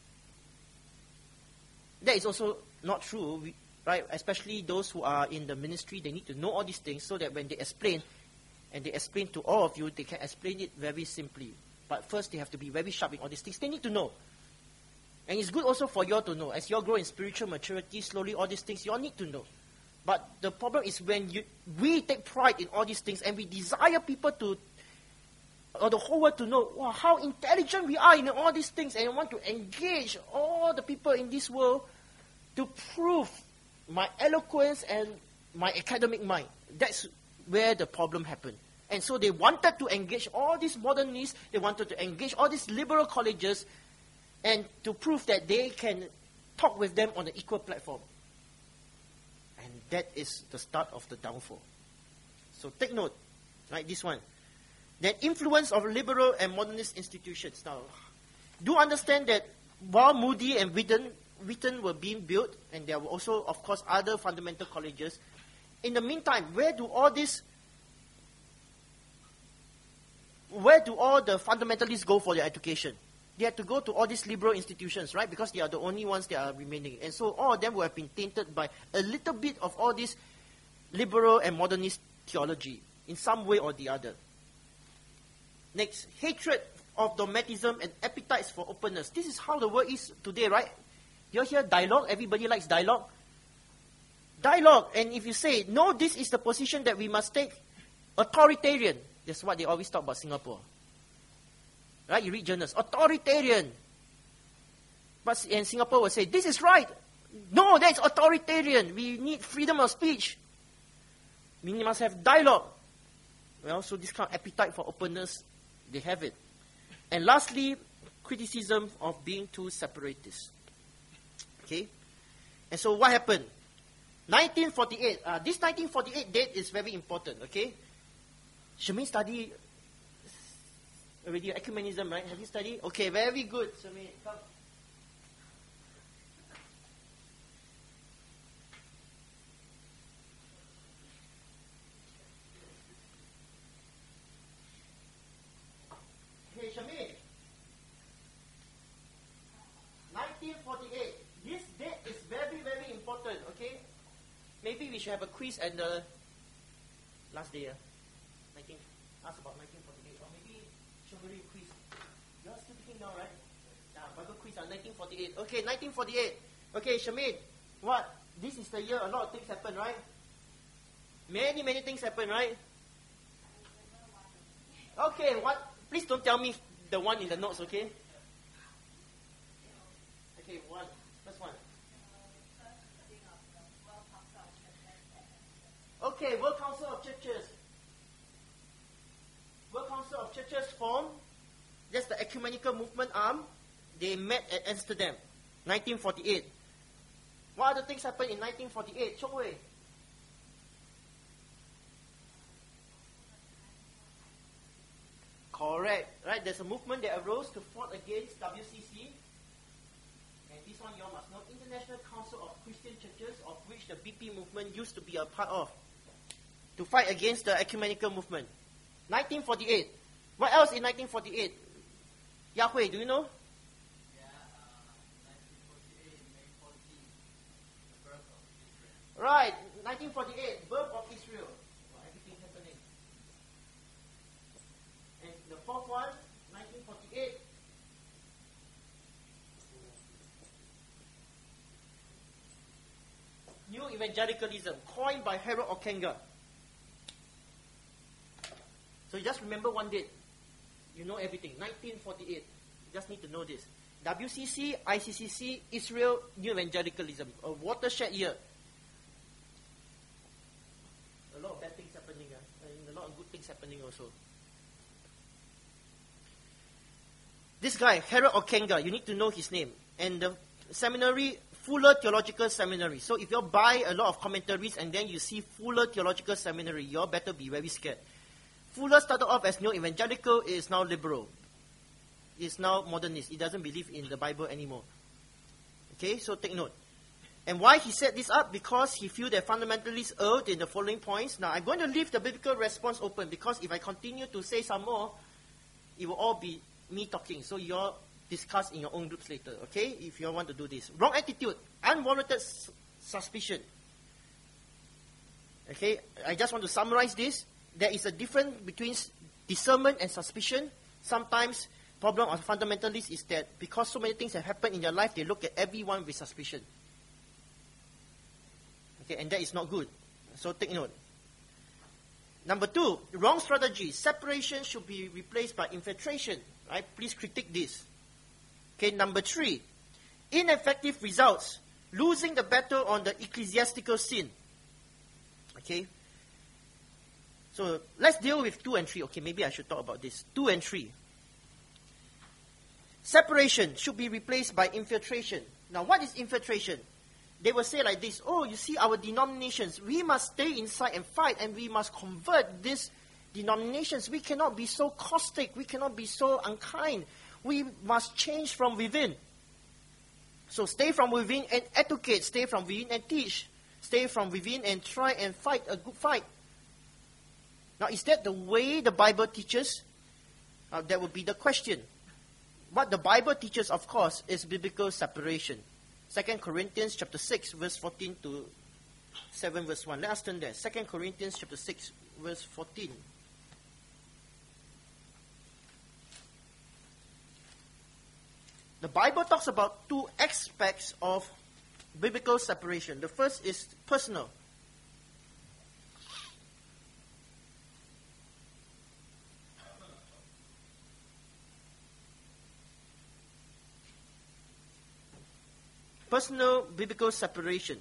That is also not true, we, right? Especially those who are in the ministry, they need to know all these things so that when they explain, and they explain to all of you, they can explain it very simply. But first, they have to be very sharp in all these things. They need to know. And it's good also for you all to know. As you all grow in spiritual maturity, slowly all these things, you all need to know. But the problem is when you, we take pride in all these things and we desire people to, or the whole world to know, wow, how intelligent we are in all these things, and I want to engage all the people in this world to prove my eloquence and my academic mind. That's where the problem happened. And so they wanted to engage all these modernists, they wanted to engage all these liberal colleges, and to prove that they can talk with them on an equal platform. And that is the start of the downfall. So take note, right, this one. The influence of liberal and modernist institutions. Now, do understand that while Moody and Wheaton, Wheaton were being built, and there were also, of course, other fundamental colleges, in the meantime, where do all these, where do all the fundamentalists go for their education? They had to go to all these liberal institutions, right? Because they are the only ones that are remaining. And so all of them will have been tainted by a little bit of all this liberal and modernist theology in some way or the other. Next, hatred of dogmatism and appetites for openness. This is how the world is today, right? You hear dialogue? Everybody likes dialogue. Dialogue. And if you say, no, this is the position that we must take, authoritarian. That's what they always talk about Singapore. Right? You read journals. Authoritarian. But in Singapore will say, this is right. No, that's authoritarian. We need freedom of speech. We must have dialogue. Well, so this kind of appetite for openness, they have it. And lastly, criticism of being too separatist. Okay? And so what happened? nineteen forty-eight. Uh, this nineteen forty-eight date is very important, okay? Shamin study already ecumenism, right? Have you studied? Okay, very good, Shamin. Come. Hey, Shamin. nineteen forty-eight. This date is very, very important, okay? Maybe we should have a quiz at the last day, uh, nineteen, ask about nineteen forty-eight, or maybe Shomari quiz. You're still thinking now, right? Yeah, Bible quiz on nineteen forty-eight. Okay, nineteen forty-eight. Okay, Shamin, what? This is the year a lot of things happen, right? Many, many things happen, right? Okay, what? Please don't tell me the one in the notes, okay? Okay, one. First one. Okay, World Council of Churches. World Council of Churches formed. That's the ecumenical movement arm. They met at Amsterdam, nineteen forty-eight. What other things happened in nineteen forty-eight? Chong Wei. Correct. Right, there's a movement that arose to fight against W C C. And this one you all must know. International Council of Christian Churches, of which the B P movement used to be a part of. To fight against the ecumenical movement. nineteen forty-eight. What else in nineteen forty-eight? Yahweh, do you know? Yeah, uh, nineteen forty-eight, May fourteenth, the birth of Israel. Right, nineteen forty-eight, birth of Israel. Well, everything happening. And the fourth one, nineteen forty-eight. New evangelicalism, coined by Harold Ockenga. So you just remember one date. You know everything. nineteen forty-eight. You just need to know this. W C C, I C C C, Israel, New Evangelicalism. A watershed year. A lot of bad things happening. Uh, and a lot of good things happening also. This guy, Harold Ockenga, you need to know his name. And the seminary, Fuller Theological Seminary. So if you buy a lot of commentaries and then you see Fuller Theological Seminary, you all better be very scared. Fuller started off as neo-evangelical, is now liberal. Is now modernist. He doesn't believe in the Bible anymore. Okay, so take note. And why he set this up? Because he feels that fundamentalists erred in the following points. Now, I'm going to leave the biblical response open because if I continue to say some more, it will all be me talking. So you all discuss in your own groups later, okay? If you all want to do this. Wrong attitude. Unwarranted s- suspicion. Okay, I just want to summarize this. There is a difference between discernment and suspicion. Sometimes problem of fundamentalists is that because so many things have happened in their life, they look at everyone with suspicion. Okay, and that is not good. So take note. Number two, wrong strategy. Separation should be replaced by infiltration. Right? Please critique this. Okay, number three, ineffective results. Losing the battle on the ecclesiastical scene. Okay. So let's deal with two and three. Okay, maybe I should talk about this. Two and three. Separation should be replaced by infiltration. Now, what is infiltration? They will say like this, oh, you see our denominations, we must stay inside and fight and we must convert these denominations. We cannot be so caustic. We cannot be so unkind. We must change from within. So stay from within and educate. Stay from within and teach. Stay from within and try and fight a good fight. Now, is that the way the Bible teaches? Uh, that would be the question. What the Bible teaches, of course, is biblical separation. Second Corinthians chapter six, verse fourteen to seven, verse one. Let us turn there. Second Corinthians chapter six, verse fourteen. The Bible talks about two aspects of biblical separation. The first is personal. Personal biblical separation.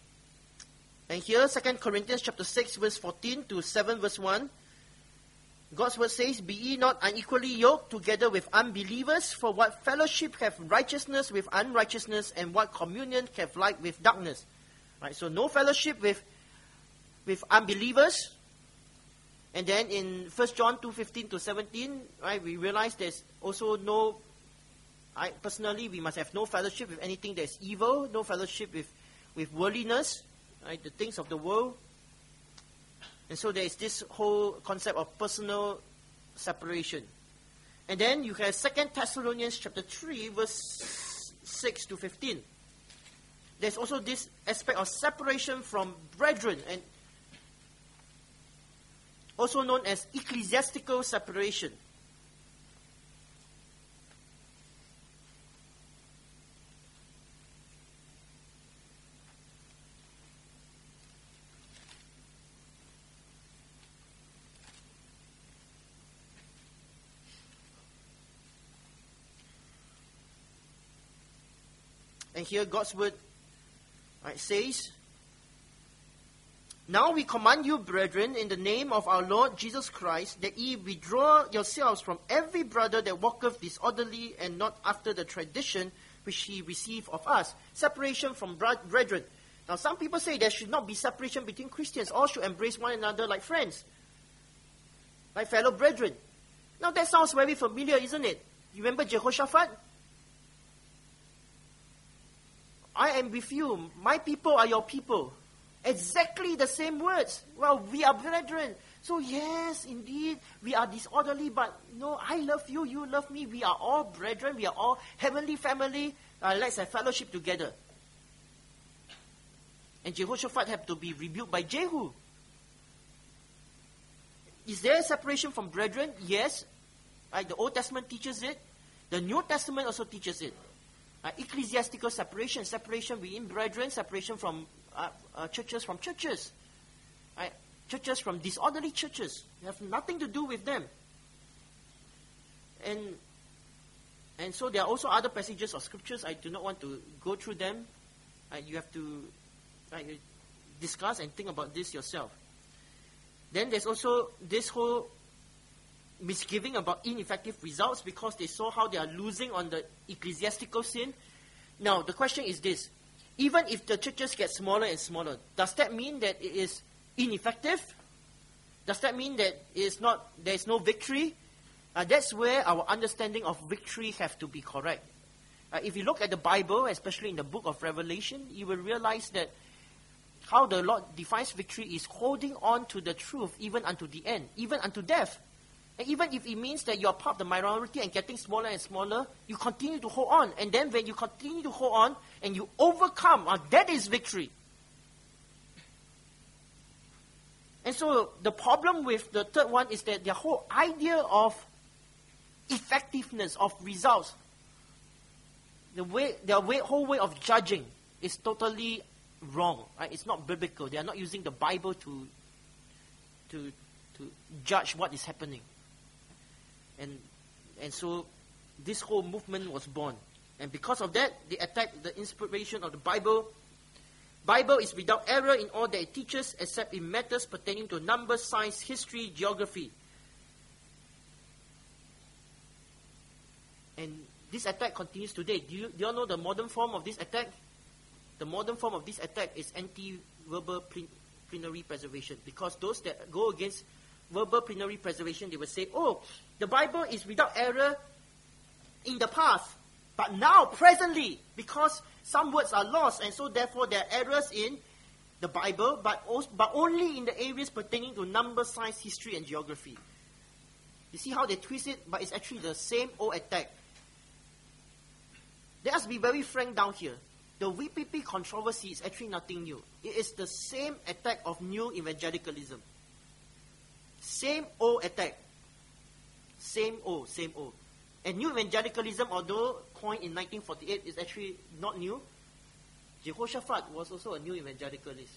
And here, Second Corinthians chapter six, verse fourteen to seven, verse one. God's word says, "Be ye not unequally yoked together with unbelievers, for what fellowship have righteousness with unrighteousness, and what communion have light with darkness?" Right, so no fellowship with, with unbelievers. And then in First John two fifteen to seventeen, right, we realize there's also no, I personally, we must have no fellowship with anything that's evil, no fellowship with, with worldliness, right, the things of the world. And so there is this whole concept of personal separation. And then you have Second Thessalonians chapter three, verse six to fifteen. There's also this aspect of separation from brethren, and also known as ecclesiastical separation. And here God's word, right, says, "Now we command you, brethren, in the name of our Lord Jesus Christ, that ye withdraw yourselves from every brother that walketh disorderly, and not after the tradition which he received of us." Separation from brethren. Now some people say there should not be separation between Christians. All should embrace one another like friends, like fellow brethren. Now that sounds very familiar, isn't it? You remember Jehoshaphat? "I am with you. My people are your people." Exactly the same words. Well, we are brethren. So yes, indeed, we are disorderly, but no, I love you, you love me. We are all brethren. We are all heavenly family. Uh, let's have fellowship together. And Jehoshaphat had to be rebuked by Jehu. Is there a separation from brethren? Yes. Right, the Old Testament teaches it. The New Testament also teaches it. Uh, ecclesiastical separation, separation within brethren, separation from uh, uh, churches from churches. Uh, churches from disorderly churches. You have nothing to do with them. And and so there are also other passages of scriptures. I do not want to go through them. Uh, you have to uh, discuss and think about this yourself. Then there's also this whole misgiving about ineffective results, because they saw how they are losing on the ecclesiastical sin. Now, the question is this. Even if the churches get smaller and smaller, does that mean that it is ineffective? Does that mean that it is not, there is no victory? Uh, that's where our understanding of victory have to be correct. Uh, if you look at the Bible, especially in the book of Revelation, you will realize that how the Lord defines victory is holding on to the truth even unto the end, even unto death. And even if it means that you're part of the minority and getting smaller and smaller, you continue to hold on. And then when you continue to hold on and you overcome, uh, that is victory. And so the problem with the third one is that their whole idea of effectiveness, of results, the way their way, whole way of judging is totally wrong. Right? It's not biblical. They are not using the Bible to, to, to judge what is happening. And and so this whole movement was born. And because of that, they attacked the inspiration of the Bible. Bible is without error in all that it teaches, except in matters pertaining to numbers, science, history, geography. And this attack continues today. Do you, do you all know the modern form of this attack? The modern form of this attack is anti-verbal plen- plenary preservation. Because those that go against verbal plenary preservation, they will say, oh, the Bible is without error in the past, but now, presently, because some words are lost, and so therefore there are errors in the Bible, but, also, but only in the areas pertaining to number, science, history, and geography. You see how they twist it? But it's actually the same old attack. Let us be very frank down here. The V P P controversy is actually nothing new. It is the same attack of new evangelicalism. Same old attack. Same old, same old. And new evangelicalism, although coined in nineteen forty-eight, is actually not new. Jehoshaphat was also a new evangelicalist.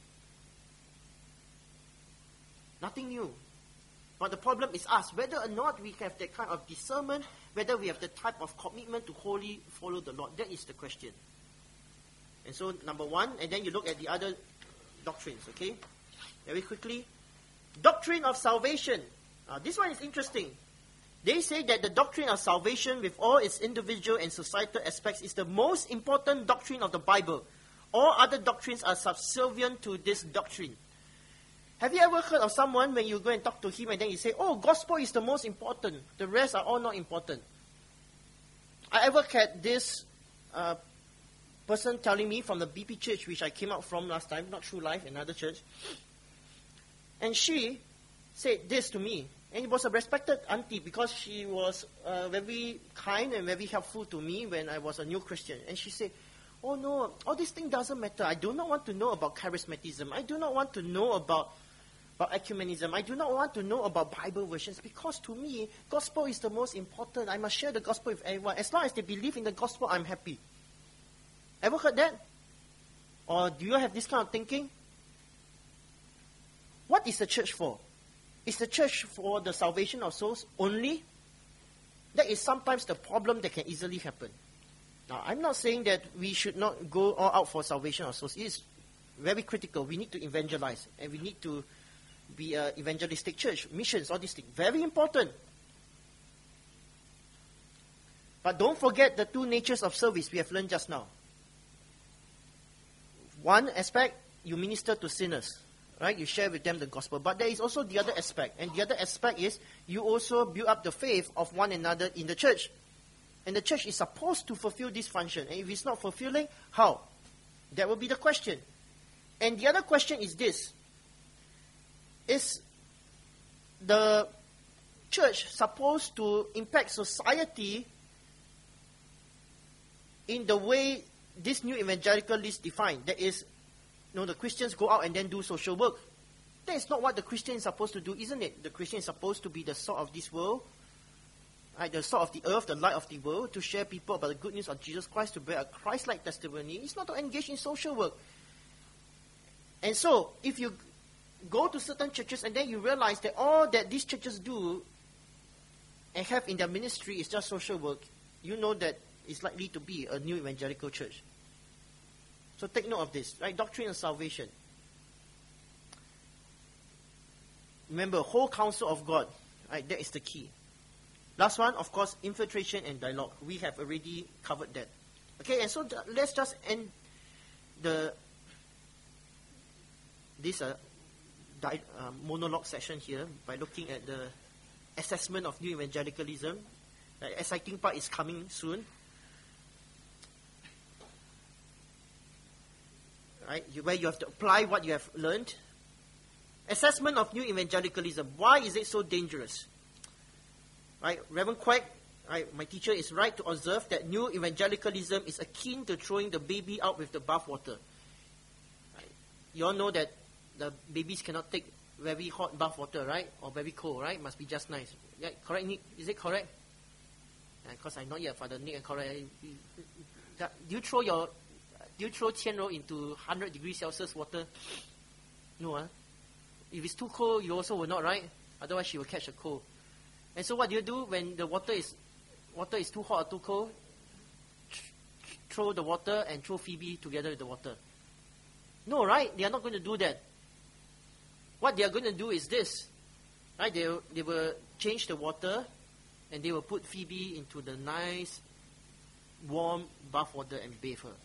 Nothing new. But the problem is us, whether or not we have that kind of discernment, whether we have the type of commitment to wholly follow the Lord. That is the question. And so, number one, and then you look at the other doctrines, okay? Very quickly. Doctrine of salvation. Uh, this one is interesting. They say that the doctrine of salvation with all its individual and societal aspects is the most important doctrine of the Bible. All other doctrines are subservient to this doctrine. Have you ever heard of someone when you go and talk to him and then you say, oh, gospel is the most important. The rest are all not important. I ever had this uh, person telling me from the B P church, which I came out from last time, not True Life, another church. And she said this to me. And it was a respected auntie because she was uh, very kind and very helpful to me when I was a new Christian. And she said, oh no, all this thing doesn't matter. I do not want to know about charismatism. I do not want to know about, about ecumenism. I do not want to know about Bible versions because to me, gospel is the most important. I must share the gospel with everyone. As long as they believe in the gospel, I'm happy. Ever heard that? Or do you have this kind of thinking? What is the church for? Is the church for the salvation of souls only? That is sometimes the problem that can easily happen. Now, I'm not saying that we should not go all out for salvation of souls. It is very critical. We need to evangelize. And we need to be an evangelistic church. Missions, all these things. Very important. But don't forget the two natures of service we have learned just now. One aspect, you minister to sinners. Right? You share with them the gospel. But there is also the other aspect. And the other aspect is you also build up the faith of one another in the church. And the church is supposed to fulfill this function. And if it's not fulfilling, how? That will be the question. And the other question is this. Is the church supposed to impact society in the way this new evangelicalist defined? That is, you know, the Christians go out and then do social work. That is not what the Christian is supposed to do, isn't it? The Christian is supposed to be the salt of this world, right? The salt of the earth, the light of the world, to share people about the good news of Jesus Christ, to bear a Christ-like testimony. It's not to engage in social work. And so, if you go to certain churches and then you realize that all that these churches do and have in their ministry is just social work, you know that it's likely to be a new evangelical church. So take note of this, right? Doctrine of salvation. Remember, whole counsel of God, right? That is the key. Last one, of course, infiltration and dialogue. We have already covered that. Okay, and so th- let's just end the this uh, di- uh, monologue session here by looking at the assessment of new evangelicalism. The exciting part is coming soon. Right, you, where you have to apply what you have learned. Assessment of new evangelicalism. Why is it so dangerous? Right, Reverend Quack, right, my teacher is right to observe that new evangelicalism is akin to throwing the baby out with the bathwater. Right. You all know that the babies cannot take very hot bathwater, right? Or very cold, right? Must be just nice. Yeah, correct, Nick? Is it correct? Because yeah, I'm not yet Father Nick and correct. Do you throw your Do you throw Qianrou into one hundred degrees Celsius water? No, huh? If it's too cold, you also will not, right? Otherwise, she will catch a cold. And so what do you do when the water is water is too hot or too cold? Throw the water and throw Phoebe together with the water. No, right? They are not going to do that. What they are going to do is this. Right? They, they will change the water and they will put Phoebe into the nice, warm bath water and bathe her.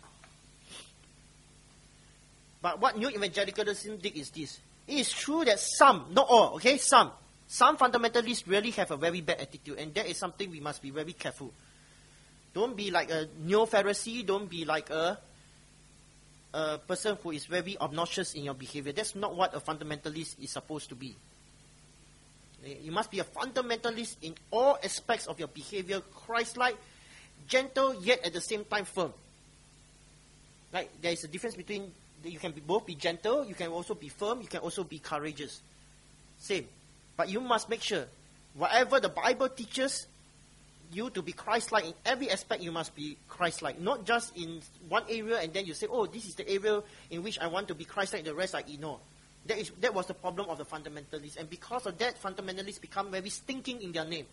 But what new evangelicalism did is this. It is true that some, not all, okay, some, some fundamentalists really have a very bad attitude, and that is something we must be very careful. Don't be like a neo-Pharisee, don't be like a, a person who is very obnoxious in your behavior. That's not what a fundamentalist is supposed to be. You must be a fundamentalist in all aspects of your behavior, Christ-like, gentle, yet at the same time firm. Right? There is a difference between you can be, both be gentle, you can also be firm, you can also be courageous. Same. But you must make sure, whatever the Bible teaches you to be Christ-like, in every aspect you must be Christ-like. Not just in one area and then you say, oh, this is the area in which I want to be Christ-like, the rest I ignore. That is that was the problem of the fundamentalists. And because of that, fundamentalists become very stinking in their name.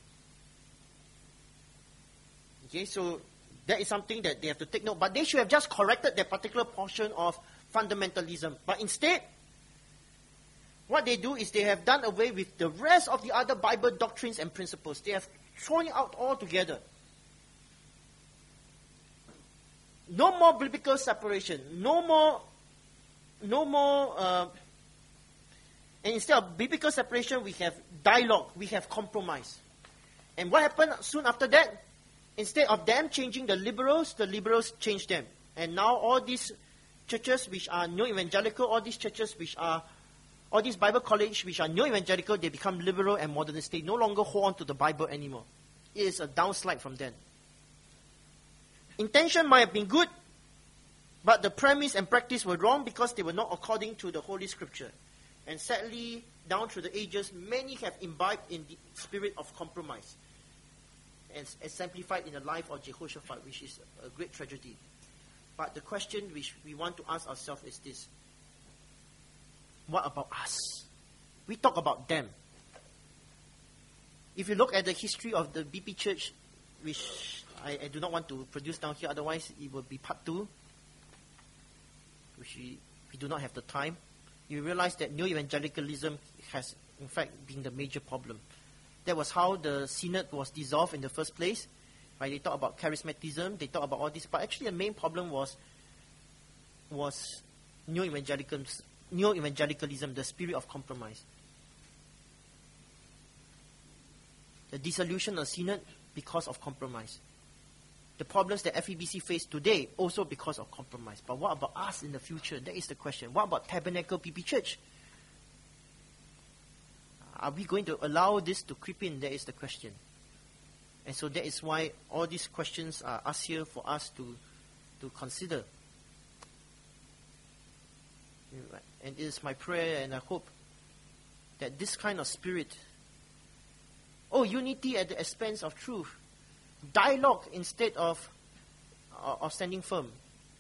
Okay, so that is something that they have to take note. But they should have just corrected that particular portion of fundamentalism. But instead, what they do is they have done away with the rest of the other Bible doctrines and principles. They have thrown it out altogether. No more biblical separation. No more, no more, uh, and instead of biblical separation, we have dialogue, we have compromise. And what happened soon after that? Instead of them changing the liberals, the liberals changed them. And now all these churches which are neo-evangelical, all these churches which are, all these Bible colleges which are neo-evangelical, they become liberal and modernist. They no longer hold on to the Bible anymore. It is a downslide from then. Intention might have been good, but the premise and practice were wrong because they were not according to the Holy Scripture. And sadly, down through the ages, many have imbibed in the spirit of compromise and exemplified in the life of Jehoshaphat, which is a great tragedy. But the question which we want to ask ourselves is this. What about us? We talk about them. If you look at the history of the B P Church, which I, I do not want to produce down here, otherwise it will be part two, which we, we do not have the time. You realize that neo-evangelicalism has, in fact, been the major problem. That was how the synod was dissolved in the first place. Right? They talk about charismatism, they talk about all this, but actually the main problem was was neo-evangelicalism, neo-evangelicalism, the spirit of compromise. The dissolution of synod because of compromise. The problems that F E B C face today also because of compromise. But what about us in the future? That is the question. What about Tabernacle P P Church? Are we going to allow this to creep in? That is the question. And so that is why all these questions are asked here for us to, to consider. And it is my prayer and I hope that this kind of spirit, oh, unity at the expense of truth, dialogue instead of, uh, of standing firm,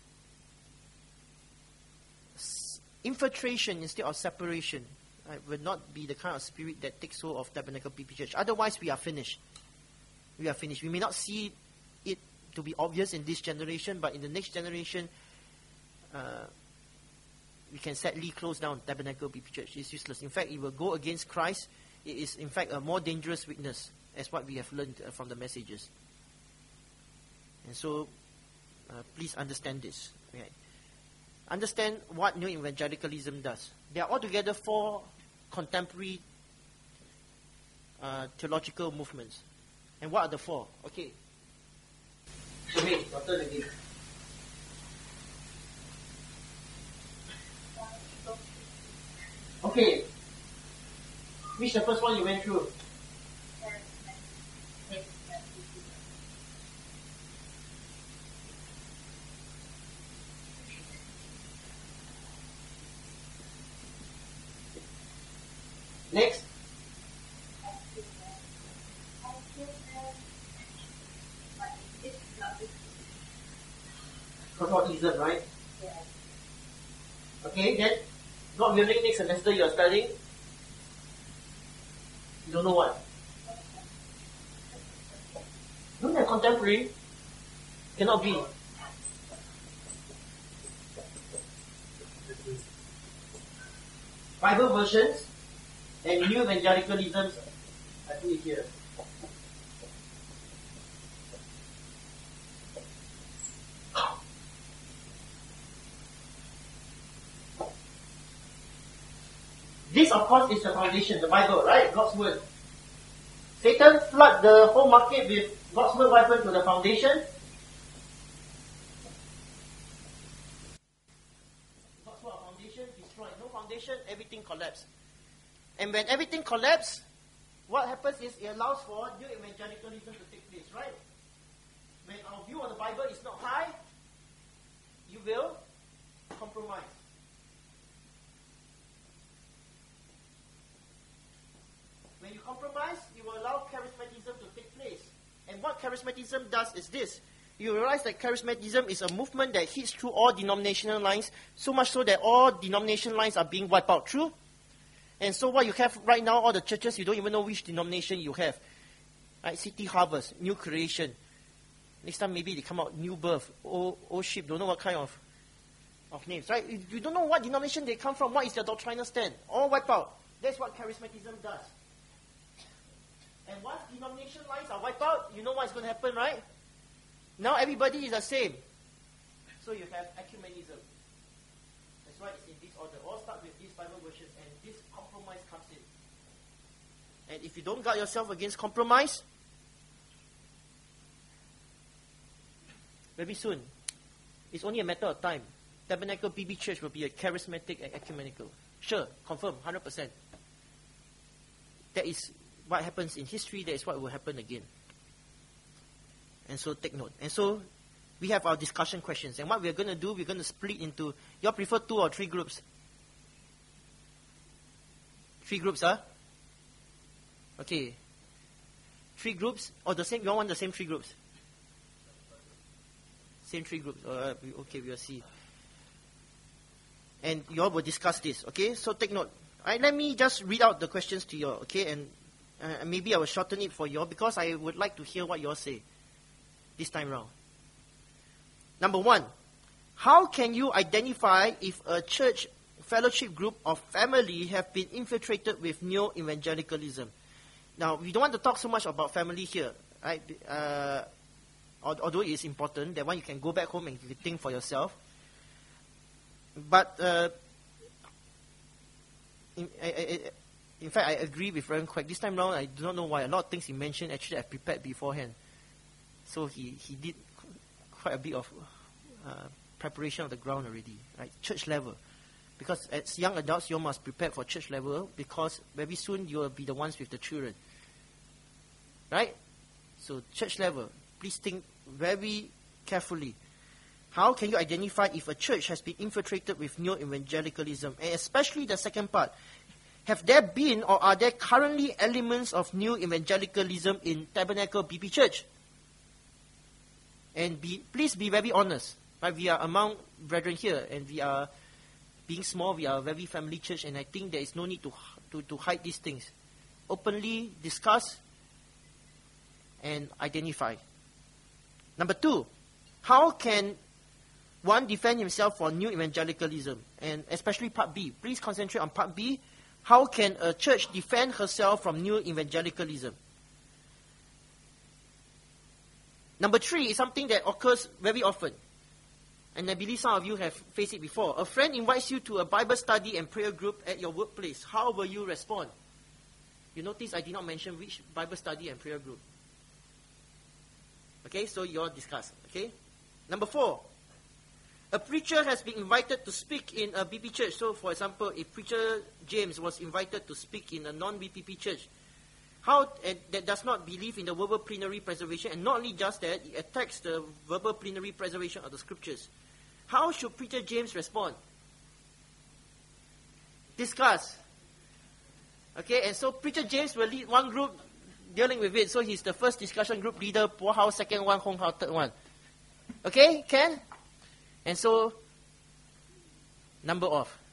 S- infiltration instead of separation, right, will not be the kind of spirit that takes hold of Tabernacle P P Church. Otherwise, we are finished. We are finished. We may not see it to be obvious in this generation, but in the next generation, uh, we can sadly close down Tabernacle P P Church. It's useless. In fact, it will go against Christ. It is, in fact, a more dangerous witness, as what we have learned uh, from the messages. And so, uh, please understand this. Right? Understand what New Evangelicalism does. There are altogether four contemporary uh, theological movements. And what are the four? Okay. So, wait, your turn again. Okay. Which is the first one you went through? Next. Protestantism, right? Okay, then God willing, next semester you are studying. You don't know what? Don't have contemporary. Cannot be. Bible versions and new evangelicalisms. I put it here. This, of course, is the foundation, the Bible, right? God's Word. Satan flood the whole market with God's Word. What happened to the foundation? God's Word foundation destroyed. No foundation, everything collapsed. And when everything collapses, what happens is it allows for new evangelicalism to take place, right? When our view of the Bible is not high, you will compromise. When you compromise, you will allow charismatism to take place. And what charismatism does is this. You realize that charismatism is a movement that hits through all denominational lines, so much so that all denomination lines are being wiped out through. And so what you have right now, all the churches, you don't even know which denomination you have. Right? City Harvest, New Creation. Next time maybe they come out New Birth, old, old Sheep, don't know what kind of of names, right? If you don't know what denomination they come from, what is their doctrinal stand, all wipe out. That's what charismatism does. And once denomination lines are wiped out, you know what's going to happen, right? Now everybody is the same. So you have ecumenism. That's why it's in this order. All start with these Bible versions, and this compromise comes in. And if you don't guard yourself against compromise, very soon, it's only a matter of time. Tabernacle B B Church will be a charismatic and ecumenical. Sure, confirm, one hundred percent. That is what happens in history. That is what will happen again. And so take note. And so we have our discussion questions. And what we're going to do, we're going to split into, you all prefer two or three groups? Three groups, huh? Okay. Three groups, or the same, you all want the same three groups? Same three groups. Uh, okay, we'll see. And you all will discuss this, okay? So take note. All right, let me just read out the questions to you all, okay? And uh, maybe I will shorten it for you all because I would like to hear what you all say this time round. Number one, how can you identify if a church fellowship group or family have been infiltrated with neo-evangelicalism? Now, we don't want to talk so much about family here, right? Uh, although it is important, that one you can go back home and think for yourself. But, uh, in, I, I, in fact, I agree with Reverend Quack. This time round, I do not know why. A lot of things he mentioned, actually, I prepared beforehand. So he, he did quite a bit of uh, preparation of the ground already, right? Church level. Because as young adults, you must prepare for church level because very soon you will be the ones with the children. Right? So church level, please think very carefully. How can you identify if a church has been infiltrated with neo-evangelicalism? And especially the second part. Have there been or are there currently elements of neo-evangelicalism in Tabernacle B P Church? And be, please be very honest. Right? We are among brethren here, and we are, being small, we are a very family church, and I think there is no need to, to, to hide these things. Openly discuss and identify. Number two, how can one defend himself from new evangelicalism? And especially part B. Please concentrate on part B. How can a church defend herself from new evangelicalism? Number three is something that occurs very often. And I believe some of you have faced it before. A friend invites you to a Bible study and prayer group at your workplace. How will you respond? You notice I did not mention which Bible study and prayer group. Okay, so you all discuss. Okay? Number four. A preacher has been invited to speak in a B P church. So, for example, if Preacher James was invited to speak in a non-B P P church, how uh, that does not believe in the verbal plenary preservation, and not only just that, it attacks the verbal plenary preservation of the scriptures. How should Preacher James respond? Discuss. Okay, and so Preacher James will lead one group dealing with it. So he's the first discussion group leader, Po Hao second one, Hong Hao third one. Okay, can? And so, number off.